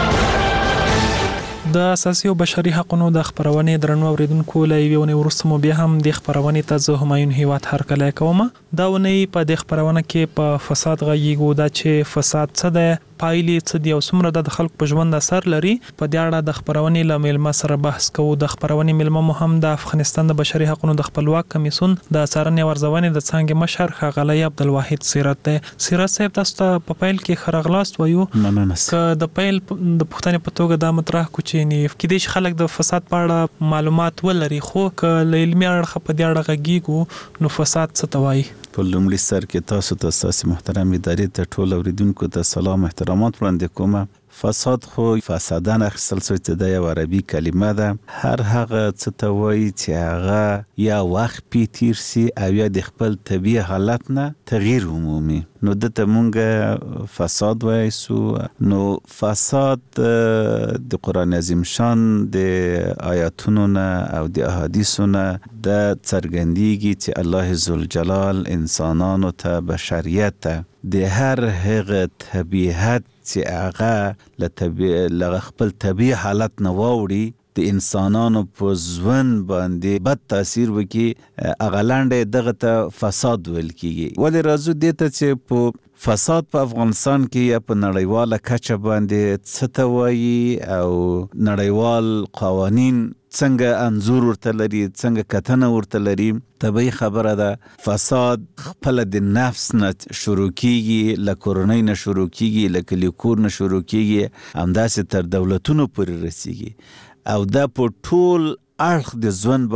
د اساسي او بشري حقوقو د خبرونې درنو اوریدونکو لای ویونه ورسته مو بیا هم د خبرونې ته زه همایون هیواد هر کله کوم دا ونی په د خبرونه کې په فساد غږیږو دا چې فساد څه ده پایلې څه دی او څومره د خلکو په ژوند اثر لري په دې اړه د خبرونې له میلمه سره بحث کوو. د خبرونې میلمه مو هم د افغانستان د بشري حقوقو د خپلواک کمیسیون د څارنې ورځونې د څنګه مشر ښاغلی عبدالواحد سیرت دی. سیرت صاحب تاسو ته په پیل کې خرغلاست وایو که د پیل د پښتنې په توګه دا مطرح کو چې نه کېدای شي خلک د فساد په اړه معلومات ولري خو که له علمي اړخه په دې اړه غږیږو نو فساد څه ته وایي. په لومړي سر کې تاسو ته تاسو محترم ادارې ته ټول اوریدونکو ته سلام احترامات وړاندې کوم. فساد خو فسادن اخیستل شوی چې د یو عربي کلمه ده هر هغه څه ته وایي چې هغه یا وخت پی تیر سي او یا د خپل طبیعي حالت نه تغییر عمومي نو دته مونږ فساد وایسو. نو فساد د قرآن عظیم شان د آیاتونو نه او د احادیثو نه د څرګندېږي چې الله ذوالجلال انسانانو ته بشریت ته د هر هغه طبیعت چې هغه له طبیع له خپل طبیعي حالت نه واوړي د انسانانو په ژوند باندې بد تاثیر وکړي هغه لاندې دغه ته فساد ویل کیږي. ولې راځو دې ته چې په فساد په افغانستان کې یا په نړیواله کچه باندې څه ته وایي او نړیوال قوانین څنګه انزور ورته لري، څنګه کتنه ورته لري. طبیعي خبره ده فساد خپل د نفس نه شروع کیږي، له کورنۍ نه شروع کیږي، له کلي کور نه شروع کیږي، همداسې تر دولتونو پورې رسیږي او دا په ټول اړخ د ژوند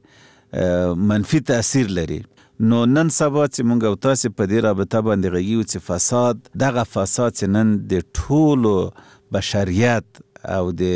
باندې منفي تاثیر لري. نو نن سبا چې مونږ او تاسې په دې رابطه باندې غږیږو چې فساد، دغه فساد چې نن د ټولو بشریت او د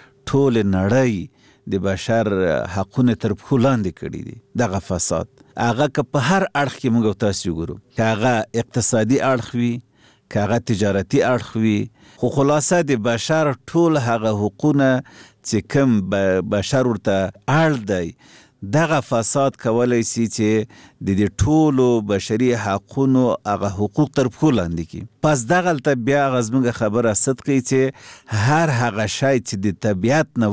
ټول نړۍ د بشر حقونه تر پښو لاندې کړي دي. دغه فساد هغه که په هر اړخ کې مونږ او تاسې وګورو، که هغه اقتصادي اړخ وي، که هغه تجارتي اړخ وي، خو خلاصه د بشر ټول هغه حقونه چې کوم بشر ورته اړ دی، دغه فساد کولی شي چې د دې ټولو بشري حقونو هغه حقوق تر پښو لاندې کړي. پس دغلته بیا هغه زموږ خبره صدق کوي چې هر هغه شی چې د طبیعت نه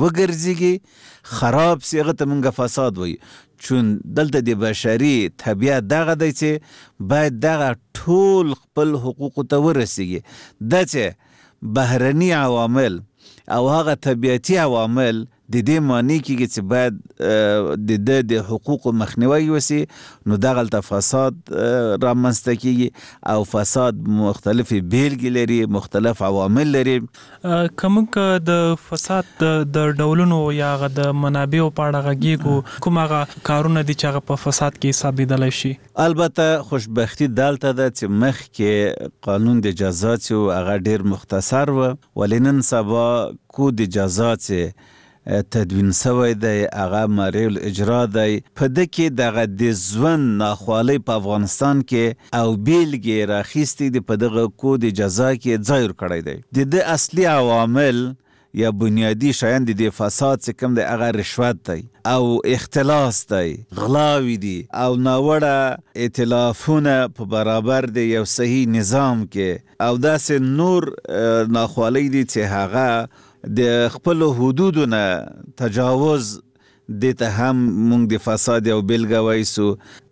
وګرځېږي خراب سي، هغه ته موږ فساد وایي. چون دلته د بشري طبیعت دغه دی چې باید دغه ټول خپل حقوقو ته ورسیږي. دا چې بهرني عوامل او هغه طبیعتي عوامل د دې معنی کېږي چې باید د د د حقوقو مخنیوي وسي، نو دغلته فساد رامنځته کېږي او فساد مختلفې بیلګې لري، مختلف عوامل لري. که موږ د فساد د ډولونو یا هغه د منابعو په اړه غږیږو، کوم هغه کارونه دي چې هغه په فساد کې حسابېدلی شي؟ البته خوشبختي دلته ده چې مخکې قانون د جزا چې هغه ډېر مختصر و، ولې نن سبا کود جزا چې تدوین سوی دی هغه مریع الاجرا دی. په ده کې دغه د ژوند ناخوالۍ په افغانستان کې او بیلګې راخیستې دي، په دغه کود جزا کې ځای ورکړی دی. د ده اصلي عوامل یا بنیادی شیان د دې فساد چې کوم دی هغه رشوت دی او اختلاس دی، غلاوي دي او ناوړه ائتلافونه په برابر دی یو صحیح نظام کې، او داسې نور ناخوالۍ دي چې هغه د خپل حدودو نه تجاوز دې ته هم مونږ د فساد یو بیلګه وایسو.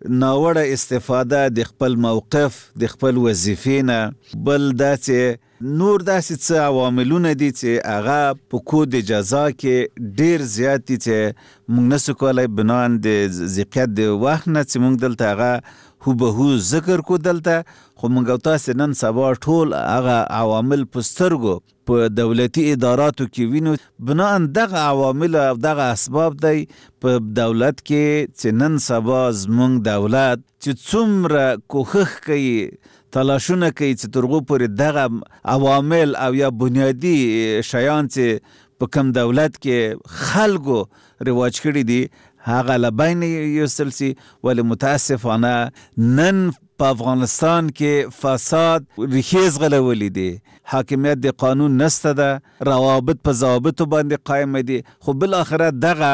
ناوړه استفاده د خپل موقف، د خپل وظیفې نه. بل دا چې نور داسې څه عواملونه دي چې هغه په کود جزا کې ډیر زیات دي چې مونږ نسو کولی بنان د ذکیت د وخت نه چې مونږ دلته هغه هو به هو ذکر کو دلته. خو مونږ او تاسې نن سبا ټول هغه عوامل په سترګو په دولتي اداراتو کې وینو. بنان دغه عوامل او دغه اسباب دی په دولت کې چې نن سبا زمونږ دولت چې څومره کوښښ کوي، تلاشونه کوي چې تر هغو پورې دغه عوامل او یا بنیادي شیان چې په کم دولت کې خلکو رواج کړي دي هغه له بین یوستل سي. ولې متاسفانه نن په افغانستان کې فساد ریښې ځغلولي دي، حاکمیت د قانون نسته ده، روابط په ضوابطو باندې قایم دي. خو بالاخره دغه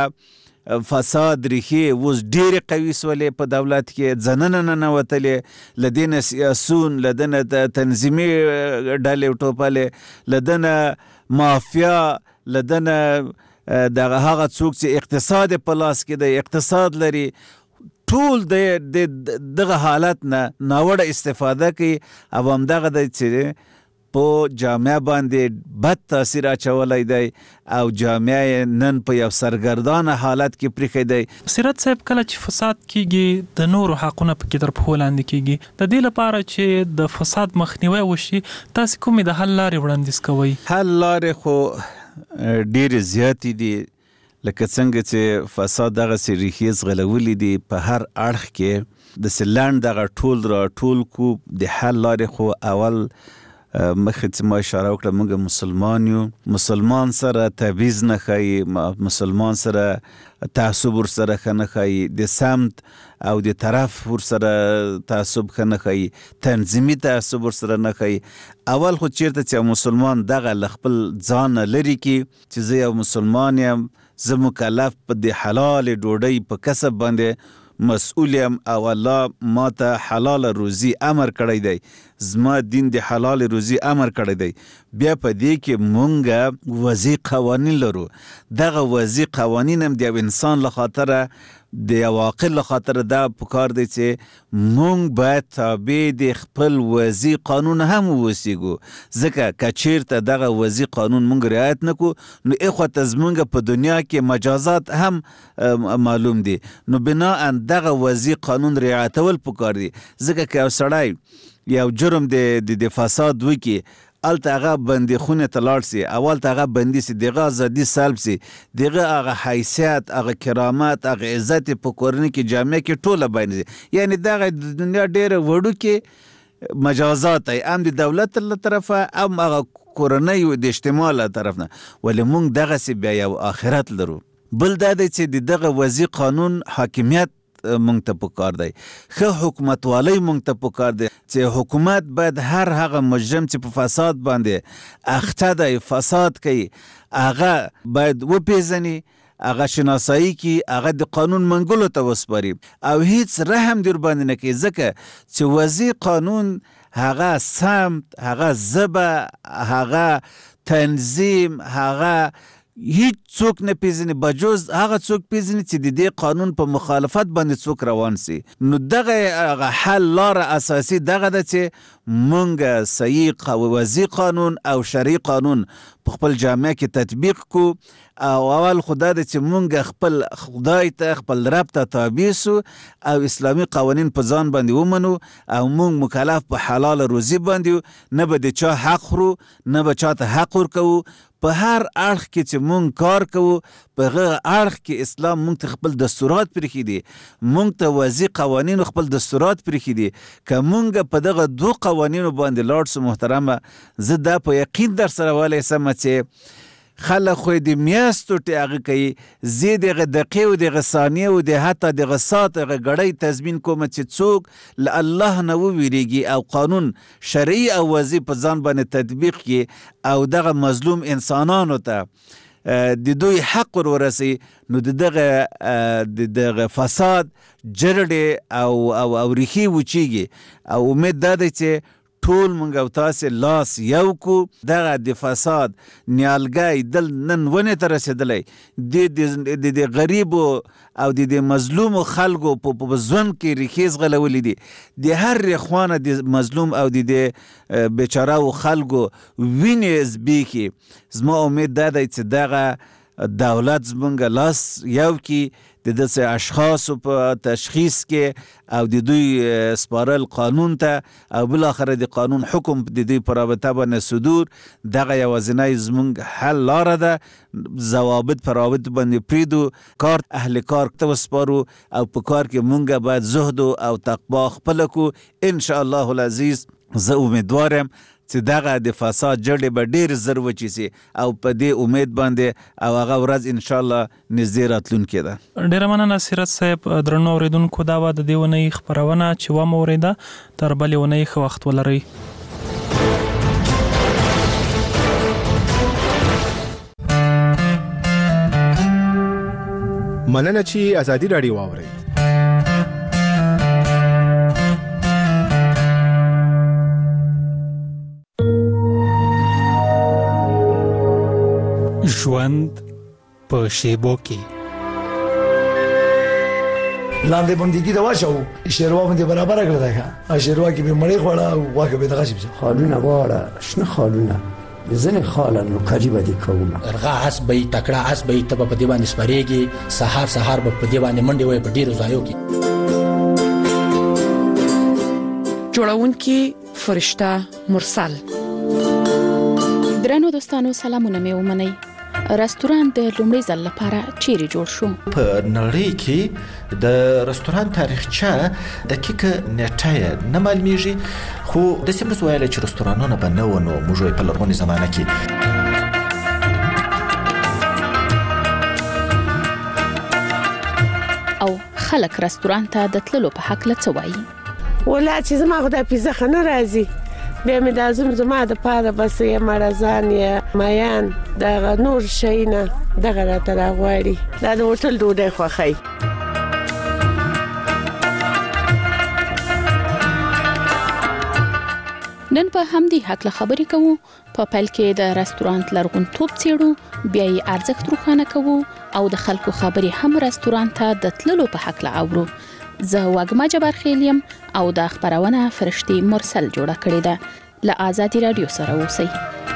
فساد ریښې اوس ډېرې قوي سولې په دولت کې، ځننه ننوتلې، له دې نه سیاسون، له ده نه تنظیمي ډلې ټوپلې، له ده نه مافیا، له ده نه دغه هغه څوک چې اقتصاد په لاس کې دی، اقتصاد لري، ټول د دغه حالت نه ناوړه استفاده کوي او همدغه دی چې په جامعه باندې بد تاثیر اچولی دی او جامعه نن په یو سرګردانه حالت کې پریښی دی. سیرت صاحب، کله چې فساد کیږي د نورو حقونه پکې تر پښو لاندې کیږي، د دې لپاره چې د فساد مخنیوی وشي تاسې کومې د حل لارې وړاندیز کوئ؟ حل لارې خو ډېرې زیاتې دي، لکه څنګه چې فساد دغسې ریښې ځغلولي دي په هر اړخ کې. داسې لنډ دغه ټول را ټول کو د حل لارې خو اول مخکې چې ما اشاره وکړه موږ مسلمان یو، مسلمان سره تبعیض نه ښایي، مسلمان سره تعصب ورسره ښه نه ښایي، د سمت او د طرف ورسره تعصب ښه نه ښایي، تنظیمي تعصب ورسره نه ښایي. اول خو چیرته چې مسلمان دغه له خپل ځان نه لرې کړي چې زه یو مسلمان یم، زه مکلف په د حلال ډوډۍ په کسب باندې مسئول یم او الله ما ته حلال روزي امر کړی دی، زما دین د حلال روزي امر کړی دی. بیا په دې کې مونږ وضعي قوانین لرو. دغه وضعي قوانین هم د انسان له خاطره د یو عاقل له خاطره دا پکار دی چې مونږ باید تابع د خپل وضعي قانون هم ووسیږو، ځکه که چیرته دغه وضعي قانون مونږ رعایت نکو نو اخوته زمونږ په دنیا کې مجازات هم معلوم دي. نو بناء دغه وضعي قانون رعایتول پکار دي، ځکه که یو سړی یو جرم د فساد وکړي الته هغه بندي خونه ته لاړ سي، اول ته هغه بندي سي، دغه ازادي سلب سي، دغه هغه حیثیت، هغه کرامت، هغه عزت په کورنۍ کې جامعه کې ټوله باندې، یعنی دغه د دنیا ډېر وړو کې مجازات ای هم د دولت له طرفه هم هغه کورنۍ د اجتماع له طرف نه، ولې مونږ دغه سي بیا یو آخرت لرو. بل دا دی چې دغه وضعي قانون حاکمیت مونږ ته پکار دی، ښه حکومتوالی مونږ ته پکار دی چې حکومت باید هر هغه مجرم چې په فساد باندې اخته دی، فساد کوي، هغه باید وپیژني، هغه شناسایی کی، هغه د قانون منګولو ته وسپاري او هیڅ رحم در باندې نه کوي، ځکه چې وضعي قانون هغه سمت، هغه ژبه، هغه تنظیم، هغه هیڅ څوک نه پیژني بجوز هغه څوک پیژني چې د دې قانون په مخالفت باندې څوک روان سي. نو دغه حل لاره اساسي دغه ده چې مونږ صحیح وضعي قانون او شرعي قانون په خپل جامعه کې تطبیق کو، او اول خدا ده چې مونږ خپل خدای ته، خپل رب ته تابع سو او اسلامي قوانین په ځان باندې ومنو او مونږ مکلف په حلال روزي باندې، نه به د چا حق خورو، نه به چاته حق ورکوو. په هر اړخ کې چې مونږ کار کوو په هغه اړخ کې اسلام مونږ ته خپل دستورات پرېښي دي، مونږ ته وضعي قوانینو خپل دستورات پرېښي دي. که مونږ په دغه دو قوانینو باندې لاړ سو محترمه، زه دا په یقین در سره ولی سمه چې خلک خو د میاشتو ټې هغه کوي، زه دغه دقیقې او دغه ثانیې او د حتی دغه ساعت هغه ګړۍ تضمین کوم چې څوک له الله نه وویریږي او قانون شرعي او وضعي په ځان باندې تطبیق کړي او دغه مظلوم انسانانو ته د دوی حق ور ورسي، نو دغه دغه فساد جرړې او او او ریښې وچیږي. او امید دا دی چې ټول مونږ او تاسې لاس یو کو، دغه د فساد نیالګی دل نن ونې ته رسېدلی، د غریبو او د مظلومو خلکو په ژوند کې ریښې ځغلولي دي، د هر خوانه د مظلوم او د بیچارهو خلکو وینې زبېښي. زما امید دا دی چې دغه دولت زمونږ لاس یو کې د داسې اشخاصو په تشخیص کې او د دوی سپارل قانون ته او بالاخره د قانون حکم د دوی په رابطه باندې صدور، دغه یوازینی زمونږ حل لاره ده. ضوابط په رابط باندې پریږدو، کار اهل کار ته وسپارو او په کار کې مونږ باید زهد او تقوا خپله کو. انشاءالله العزیز زه امیدوارم چې دغه د فساد جړې به ډېر زر وچې سي او په دې امید باندې او هغه ورځ انشاءالله نږدې راتلونکې ده. ډېره مننه سیرت صاحب. درنو اورېدونکو دا وه د دې اونۍ خپرونه چې ومه اورېده. تر بلې اونۍ ښه وخت ولرئ. مننه چې ازادي راډیو واورئ. ژوند په شیبو کې لاندې بندګي دا واچو شیروا باندې برابر کړل دا شیروا کې به مړی خوړه او واکه به دغه شي خالونه واړه شنه خالونه ځنه خالن کاری باندې کوم ارغه اس به تکړه اس به ته په دی باندې سپریږي، سحر سحر په دی باندې منډي وای په ډیرو ځایو کې. جوړونکي فرشته مرسل. درنو دوستانو سلامونه مې ومنئ. رستوران د لومړي ځل لپاره چیرې جوړ شو؟ په نړۍ کې د رستوران تاریخچه دقیق نیټه نه معلومیږي، خو د سیمه ویل چې رستورانونه به نه ونه موږ په لرغونې زمانه کې او خلک رستوران ته د تللو په حق له څه وایي؟ ولا چې زما خو د پیزا خنه راځي، بیا مې د زم زما د پاره بس یې مړزان یې میان دغه نور شیونه دغه راته راغواړي، دا د هوټل ډوډۍ خوښوي. نن په همدې حق له خبرې کوو. په پیل کې د رستورانت لرغونتوب څېړو، بیا یې ارزښت روښانه کوو او د خلکو خبرې هم رستورانت ته د تللو په حق له اورو. زه واګما جبار خیلیم او د خبرونه فرشتي مرسل جوړه کړې ده. له آزادي رادیو سره اوسئ.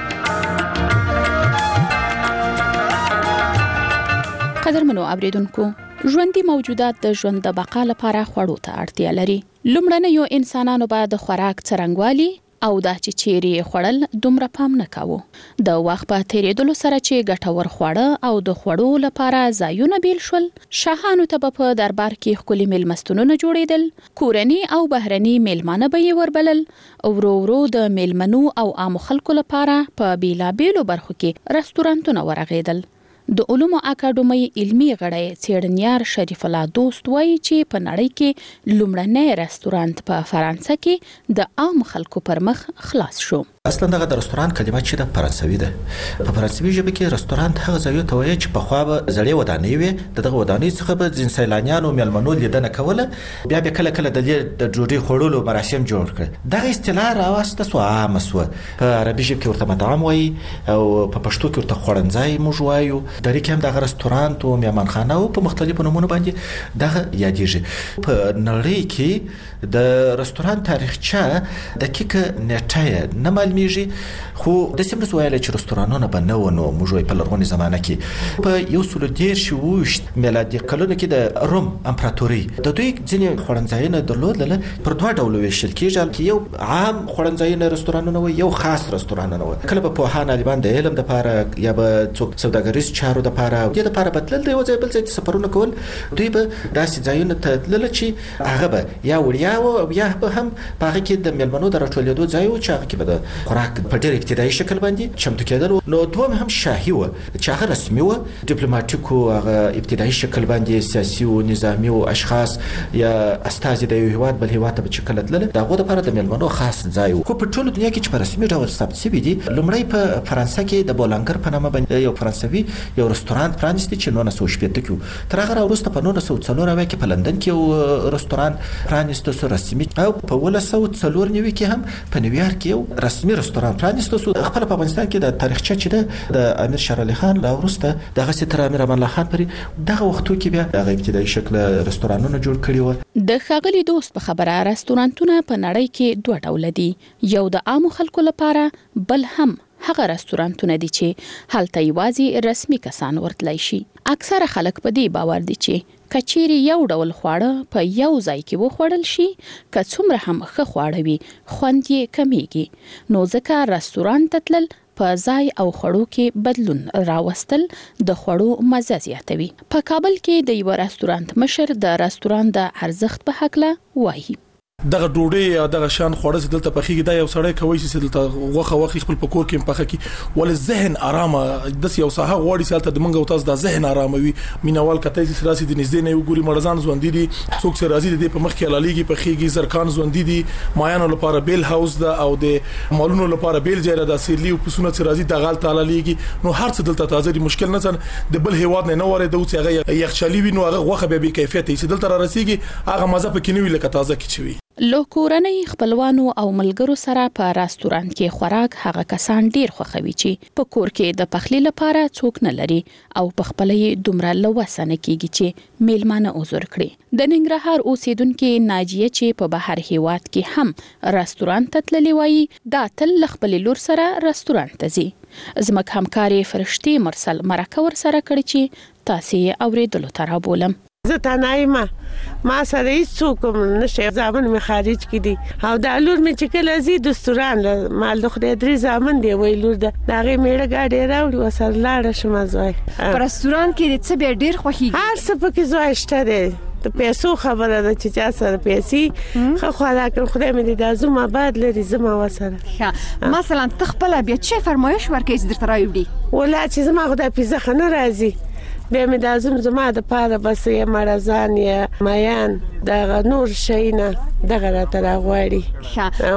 قدرمنو اوریدونکو، ژوندي موجودات د ژوند د بقا لپاره خوړو ته اړتیا لري. لومړنیو انسانانو به د خوراک څرنګوالي او دا چې چیرې خوړل دومره پام نه کاوه. د وخت په تیریدلو سره چې ګټور خواړه او د خوړو لپاره ځایونه بیل شول، شاهانو ته په دربار کې ښکلي میلمستونونه جوړېدل، کورني او بهرني میلمانه به یې وربلل. ورو ورو د میلمنو او عامو خلکو لپاره په بیلابیلو برخو کې رستورانتونه ورغېدل. د علومو اکاډمۍ علمي غړی څېړنیار شریف الله دوست وایي چې په نړۍ کې لومړنی رستورانت په فرانسه کې د عام خلکو پر مخ خلاص شو. اصلا دغه د رستوران کلمه چې د فرانسوي ده. په فرانسوي ژبه کې رستورانت هغه ځای ته وایي چې په خوا به زړې ودانۍ وي، دغه ودانۍ څخه به ځین سیلانیانو میلمنو لیدنه کوله، بیا به کله کله د ډوډۍ خوړلو مراسم جوړ کړ. دغه اصطلاح راوسته سو عامه سو. په عربي ژبه کې ورته مطعم وایي او په پښتو کې ورته خوړنځای موږ وایو. د ریکه هم دغه رستورانت او میهمانخانه او په مختلفو نومونو باندې دغه یادېږي. په نړۍ کې د رستوران تاریخچه دقیقه نیټه نه معلومیږي، خو د سیمرس ویل چې رستورانونه به نه و نو موږ په لرغونې زمانه کې په یو سل دېرش وشت میلادي کلونو کې د روم امپراتوري د دوی ځینې خوړنځایونه درلودل. پر دوه ډول ویشل کېږي، یو عام خوړنځایونه رستورانونه و، یو خاص رستورانونه و. کله به پوهان عالمان د علم لپاره یا به څوک سوداګریز چارو لپاره د لپاره بدلل دی، وځي بل ځای سفرونه کول. دوی به داسې ځایونه ته تلل چې هغه به یا وړیا او یا به هم په هغه کې د میلمنو د راټولېدو ځای و چې هغه کې به د خوراک په ډېر ابتدایي شکل باندې چمتو کېدل. نو دوم هم شاهي و چې هغه رسمي و، ډیپلوماټیک و، هغه ابتدایي شکل باندې سیاسي او نظامی او اشخاص یا استازي د یو هیواد بل هیواد ته چې کله تلل دغه لپاره د میلمنو خاص ځای و. خو په ټوله دنیا کې چې په رسمي ډول ثبت شوي دي، لومړی په فرانسه کې د بولانګر په نامه باندې یو فرانسوي یو رستورانت پرانیستی چې نولس سوه شپېته کې. تر هغه وروسته په نولس سوه څلور اویا کې په لندن کې یو رستورانت پرانیسته سو رسمي، او په ولس سوه څلور نوي کې هم په نیویارک کې یو رسمي رستورانت پرانیسته سو. خپل په افغانستان کې د تاریخچه چې ده د امیر شیر علي خان لا وروسته دغه ستر امیر امان الله خان پرې دغه وختو کې بیا دغه ابتدایي شکل رستورانونه جوړ کړي و. د ښاغلي دوست په خبره رستورانتونه په نړۍ کې دوه ډول دي، یو د عامو خلکو لپاره، بل هم هغه رستورانتونه دي چې هلته یوازې رسمي کسان ورتلای شي. اکثره خلک په دې باور دي چې کچيري یو ډول خواړه په یو ځای کې وخوړل شي، که څومره هم ښه خواړه وي، خوند یې کمیږي. نو ځکه رستورانت ته تلل په ځای او خوړو کې بدلون راوستل د خوړو مزه زیاتوي. په کابل کې د یو رستورانت مشر د رستورانت د ارزښت په حق له وایي. دغه ډوډۍ یا دغه شان خوړه چې دلته پخېږي دا یو سړی کوي چې دلته غوښه وخی خپل پکور کې پخه کی ول ذهن آرامه د یو ساحه غوړي سالته د منګو تاسو د ذهن آراموي. مینوال کته چې راسي د نږدې نه وګوري مرزان ژوند دي، څوک چې راځي د په مخ کې لالیږي پخېږي، زرکان ژوند دي، مایانو لپاره بیل هاوس ده او د مالونو لپاره بیل ځای ده، سیرلی او پسونه چې راځي د غال تعالی لیږي. نو هر څه دلته تازه دي، مشکل نه ځن د بل هیواد نه وره د اوس هغه یخچالي وي، نو هغه غوښه به به کیفیت چې دلته را رسیږي هغه مزه پکې نه وي لکه تازه کی چوي. له کورنۍ خپلوانو او ملګرو سره په رستورانت کې خوراک هغه کسان ډیر خوښوي چې په کور کې د پخلي لپاره څوک نه لري او په خپل یې دومره لوسنه کیږي چې میلمانه عذر کړي. د ننګرهار اوسیدونکو ناجیه چې په بهر هیواد کې هم رستورانت ته تللی وایي، دا تل خپل لور سره رستورانت ته ځي. زموږ همکاري فرشتي مرسل مرکه ور سره کړی چې تاسو یې اوریدلو ته رابولم. زه تنایمه، ما سره هیڅ څوک نشي، زامن مې خارج کې دي او د لور مې چې کله زی دستوران مال د خدای درې زامن دی وای لور ده دغه میړه گاډي راوړي وسر لاړه شم زوی. په رستوران کې څه به ډیر خوخي هر څه پکې زوی شته دی. د پیسو خبره ده چې چا سره پیسې خو خدای کړ خدای مې د ازما بعد لري زما وسره. مثلا تخپل بیا چې فرمایش ورکې درته راوړي ولا چې زما خدای پیزه خنه راځي بیا مې د ازم زما د پاره بس یې مرزان یې میان دغه نور شینه دغه راته راغواړي.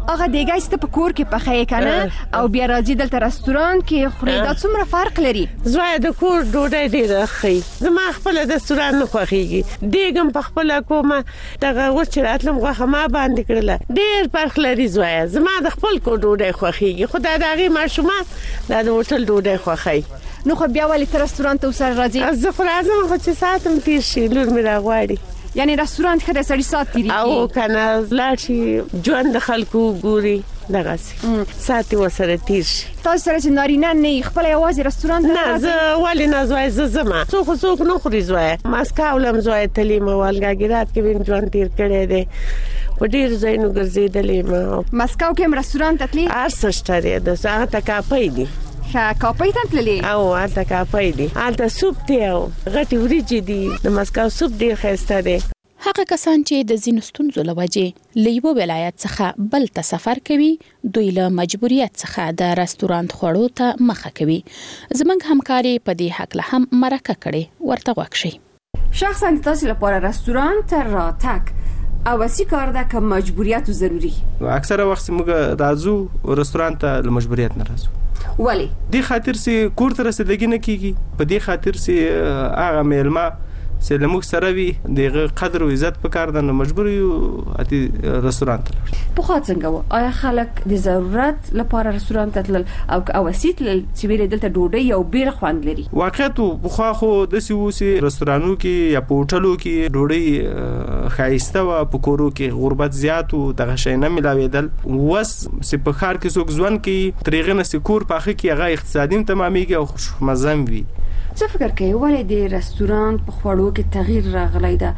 هغه دیګای ست په کور کې پخې کنه او بیا راځي دلته رستورانت کې خوري دا څومره فرق لري؟ زوی د کور ډوډۍ ډیره ښه زما خپل د رستورانت نه خوښیږي دیګم په خپل کومه دغه وچ راتلم غوښه ما باندې کړله ډیر فرق لري زوی زما د خپل کور ډوډۍ خوښیږي خو دا دغه ماشومان دا د هوټل ډوډۍ خوښي نو خو بیا ولې تر رستورانت ته وسره راځي؟ زه خو راځم خو چې ساعتم تیر شي لور مې راغواړي یعنی رستورانت خره سړی سات تیری او کنه لاړ ژوند د خلکو ګوري دغه ساتي وسره تیر شي تاسو سره چې نارینه نه خپل یوازې رستورانت نه زه ولې نه زوی زه زما څوک څوک نه خوري زوی ماسکاو لم زوی تلیم والګاګرات کې وین ژوند تیر کړی دی په ډیر ځایونو ګرځېدلې ما ماسکاو کې هم رستورانت تللی ارسشته دی د ساعت کاپې دی ښه کاپۍ ته تللی او هلته کاپۍ دي هلته سوپ دی او غټې وریجې دي د مسکو سوپ ډېر ښایسته دی هغه کسان چې د ځینو ستونزو له وجې له یوه ولایت څخه بل ته سفر کوي دوی له مجبوریت څخه د رستورانت خوړو ته مخه کوي زموږ همکاري په دې هکله هم مرکه کړې ورته غوږ شئ شخصا تاسو لپاره رستورانت ته راتګ اواسي کار ده که مجبوریت ضروري اکثره وخت موږ راځو رستورانت ته له مجبوریت نه راځو ولی دې خاطر سي کور ته رسیدګي نه کیږي په دې خاطر سي هغه میلمه چې لموږ سره وي دغه قدر او عزت پکار ده نو مجبور یو اتی رستورانت په خاطر څنګه و آیا خلک د ضرورت لپاره رستورانت ته تلل او اواسیت چې ویل دلته ډوډۍ او بیر خوند لري واقعیت خو خو د سیوسي رستورانو کې یا په هوټلو کې ډوډۍ خایسته و په کورو کې غربت زیات او دغه شی نه ملاویدل وس په خار کې څوک ځوان کې طریقې نه سکور پاخه کې هغه اقتصادي تمامېږي او خوشمزم وي څه فکر کوي ولې د رستورانت په خوړو کې تغییر راغلی ده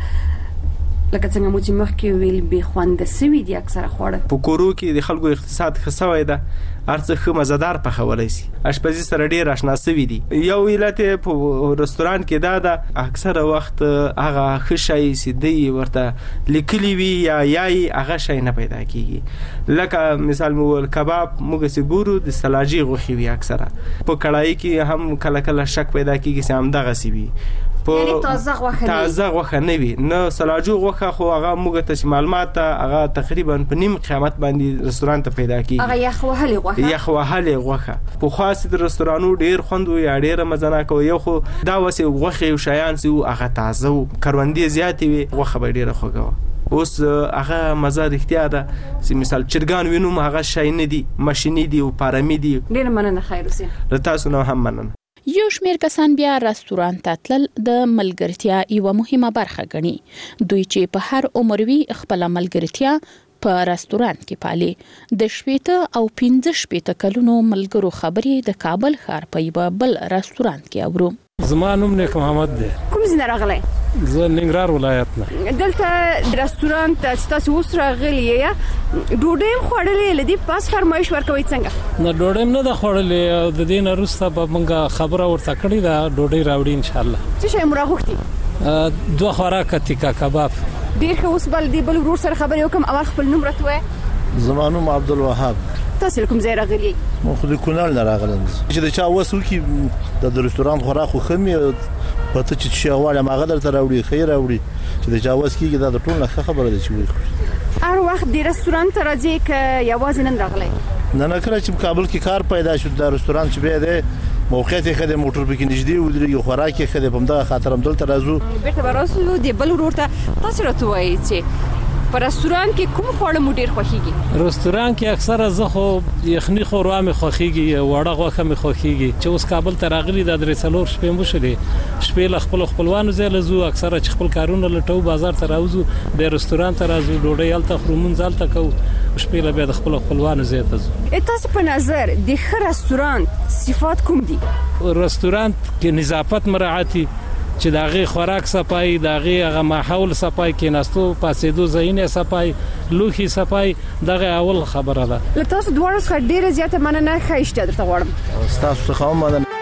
لکه څنګه مو چې مخکې ویل به خوند سوي دي اکثره خوړه په کورو کې د خلکو اقتصاد خسوي ده ارڅه خه مزدار پخولای شي اشپزي سره ډیر آشنا سوي دي یو علت په رستورانت کې دا ده اکثره وخت هغه خشای سي دی ورته لیکلی وی یا یای هغه شي نه پیدا کیږي لکه مثال مو کباب موږ سي ګورو د سلاجي غوخي وی اکثره په کړای کې هم کله کله شک پیدا کیږي چې هم دغه سی وی یعنی تازه غوخه نه تازه غوخه نه وي نه سلاجو غوخه خو هغه موږ ته معلومات هغه تقریبا په نیم قیمت باندې رستورانت ته پیدا کیږي هغه یخ وهلي غوخه یخ وهلي غوخه په خاص د رستورانو ډیر خوند او ډیر مزه کوي یو خو دا وسه غوخه او شایان سي هغه تازه او کروندې زیات وي غوخه به ډیره خوګه اوس هغه مزه رښتیا ده چې مثال چرګان وینم هغه شای نه دي ماشيني دي او پارامي دي ډیر مننه خیر اوسه تاسو نو هم مننه یو شمیر کسان بیا رستورانت ته تلل د ملګرتیا یوه مهمه برخه ګڼي دوی چې په هر عمر وي خپل ملګرتیا په رستورانت کې پالي د شپېته او پنځه شپېته کلونو ملګرو خبرې د کابل ښار په یوه بل رستورانت کې اورو زما نوم نیک محمد دی کوم ځای راغلی زه ننګرهار ولایت نه دلته رستورانت تاسو اوس راغلی یا ډوډۍ خوړلې لدی پاس فرمایش ورکوي څنګه نه ډوډۍ نه د خوړلې او د دې نه وروسته به موږ خبره ورته کړې ده ډوډۍ راوړي ان شاء الله څه شی مو راغوښتي دوه خوراک تیکا کباب ډیر ښه اوس بل دی بل ورور سره خبرې وکم اول خپل نوم راته وای زمانو عبدالوهاب تاسو کوم ځای راغلی مو خو د کونړ نه راغلم چې د چا وسو کې د رستورانت خوراک خو خمي پته چې شي اواله ما غدر تر راوړي خیر راوړي چې د چا وس کېږي دا د ټول نه خبره ده چې وي هر وخت د رستورانت راځي ک یوازې نن راغلی نه نه کله چې کابل کې کار پیدا شو د رستورانت چې به ده موقعیت یې خدای موټر پکې نږدې ودرېږي خوراک یې خدای په همدغه خاطر هم دلته راځو بیرته به راسو د بل ورور ته تاسو راته وایي چې په رستورانت کې کوم خواړه مو ډیر خوښیږي رستورانت کې اکثره زه خو یخني خوروا مې خوښیږي وړه غوښه مې خوښیږي چې اوس کابل ته راغلي د درې څلور شپې مو شلې شپې له خپل خپلوانو ځای لزو اکثره چې خپل کارونه لټو بازار ته راوځو د رستورانت ته راځو ډوډۍ هلته خورو مونځ هلته کوو شپې له بیا د خپل خپلوانو ځای ته ځو تاسو په نظر د ښه رستورانت صفات کوم دي رستورانت کې نظافت مراعاتي چې داغه خوراک صفای داغه هغه ماحول صفای کې نستو پاسېدو زینه صفای لوخي صفای دغه اول خبره ده له تاسو دوه څخه ډیره زیاته مننه خایشته درته غواړم تاسو څخه هم مننه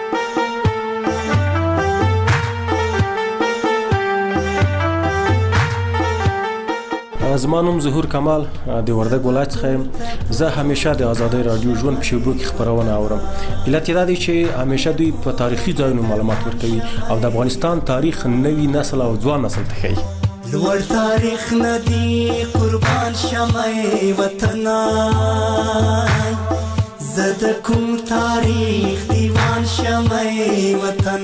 زما نوم ظهور کمال د وردګ ولایت څخه زه همیشه د آزادۍ رادیو ژوند په شیبو کې خبرونه اورم علت دا دی چې همیشه دوی په تاریخي ځایونو معلومات ورکوي او د افغانستان تاریخ نوي نسل او ځوان نسل ته ښيي لوړ تاریخ ندی قربان شمه وطن زد کوم تاریخ دیوان شمه وطن.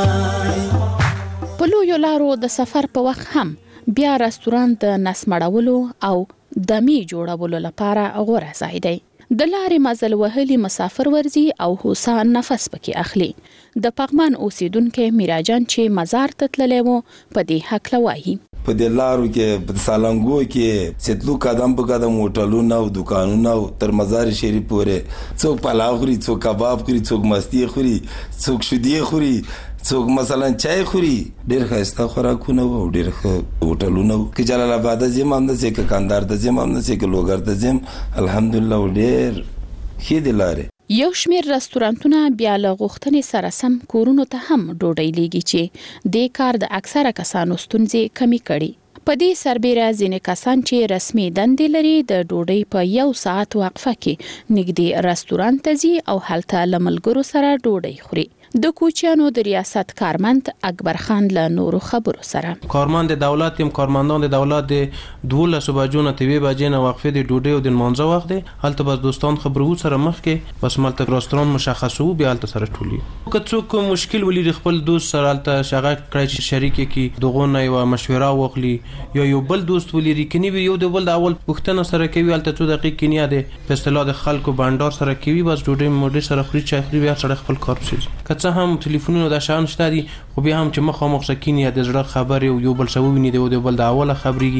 په لویو لارو د سفر په وخت هم بیا رستورانت د نسمړولو او دمی جوړولو لپاره غوره ځای دی. د لارې مزل وهلي مسافر ورزي او هوسا نفس پکې اخلي. د پغمان اوسیدونکو میراجان چې مزار ته تللی و په دې هکله وایي. په دې لارو کې په سالنګو کې ستلو قدم په قدم هوټلونه او دکانونه او تر مزار شریف پورې څوک پلاو خوري، څوک کباب خوري، څوک مستی خوري، څوک شودي خوري، څوک مثلا چای خوري. ډېر ښایسته خوراکونه او ډېر ښه هوټلونه وو. که جلال آباد ته ځم هم داسې، که کندهار ته ځم هم داسې، که لوګر ته ځم الحمدلله ډېر ښې دي لارې. یو شمیر رستورانتونه بیا له غوښتنې سره سم کورونو ته هم ډوډۍ لیږي چې د کار د اکثره کسانو ستونزې کمی کړي. په دې سربېره ځینې کسان چې رسمي دندې لري د ډوډۍ په یو ساعت وقفه کې نږدې رستورانت ته ځي او هلته له ملګرو سره ډوډۍ خوري. د کوچیانو د ریاست کارمند اکبر خان له نورو خبرو سره. کارمند دولت یم کارمندان د دولت د دولس بجو نه توی بجې نه وقفه د ډوډۍ او د منځه وخت دی. هلته بس دوستان خبرو سره مخ کې بس ملته رستوران مشخصو بیا هلته سره ټولي. که څوک مشکل ولري خپل دوست سره هلته شغه کړی چې شریک کی دغه نه یو مشوره وکړي یا یو بل دوست ولري کني یو د بل د اول پښتنه سره کوي هلته څو دقیقې کني ده په اصطلاح د خلکو بانډار سره کوي بس ډوډۍ موډي سره خوري چای خوري بیا سره خپل کار شي. که هم ټلیفونونو د شان شته دي خو بیا هم چې مخامخ سکینی د زړه خبرې او یو بل څه وویني دی او د بل د اوله خبرېږي.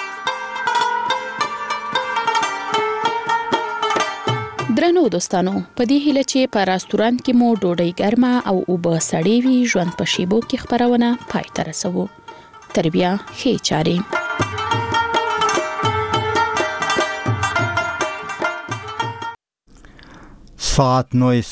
درنو دوستانو په دې هیله چې په رستورانت کې مو ډوډۍ ګرمه او اوبه سړې وي ژوند په شیبو کې خبرونه پای ته رسوو. تر بیا ښې چارې. ساعت نو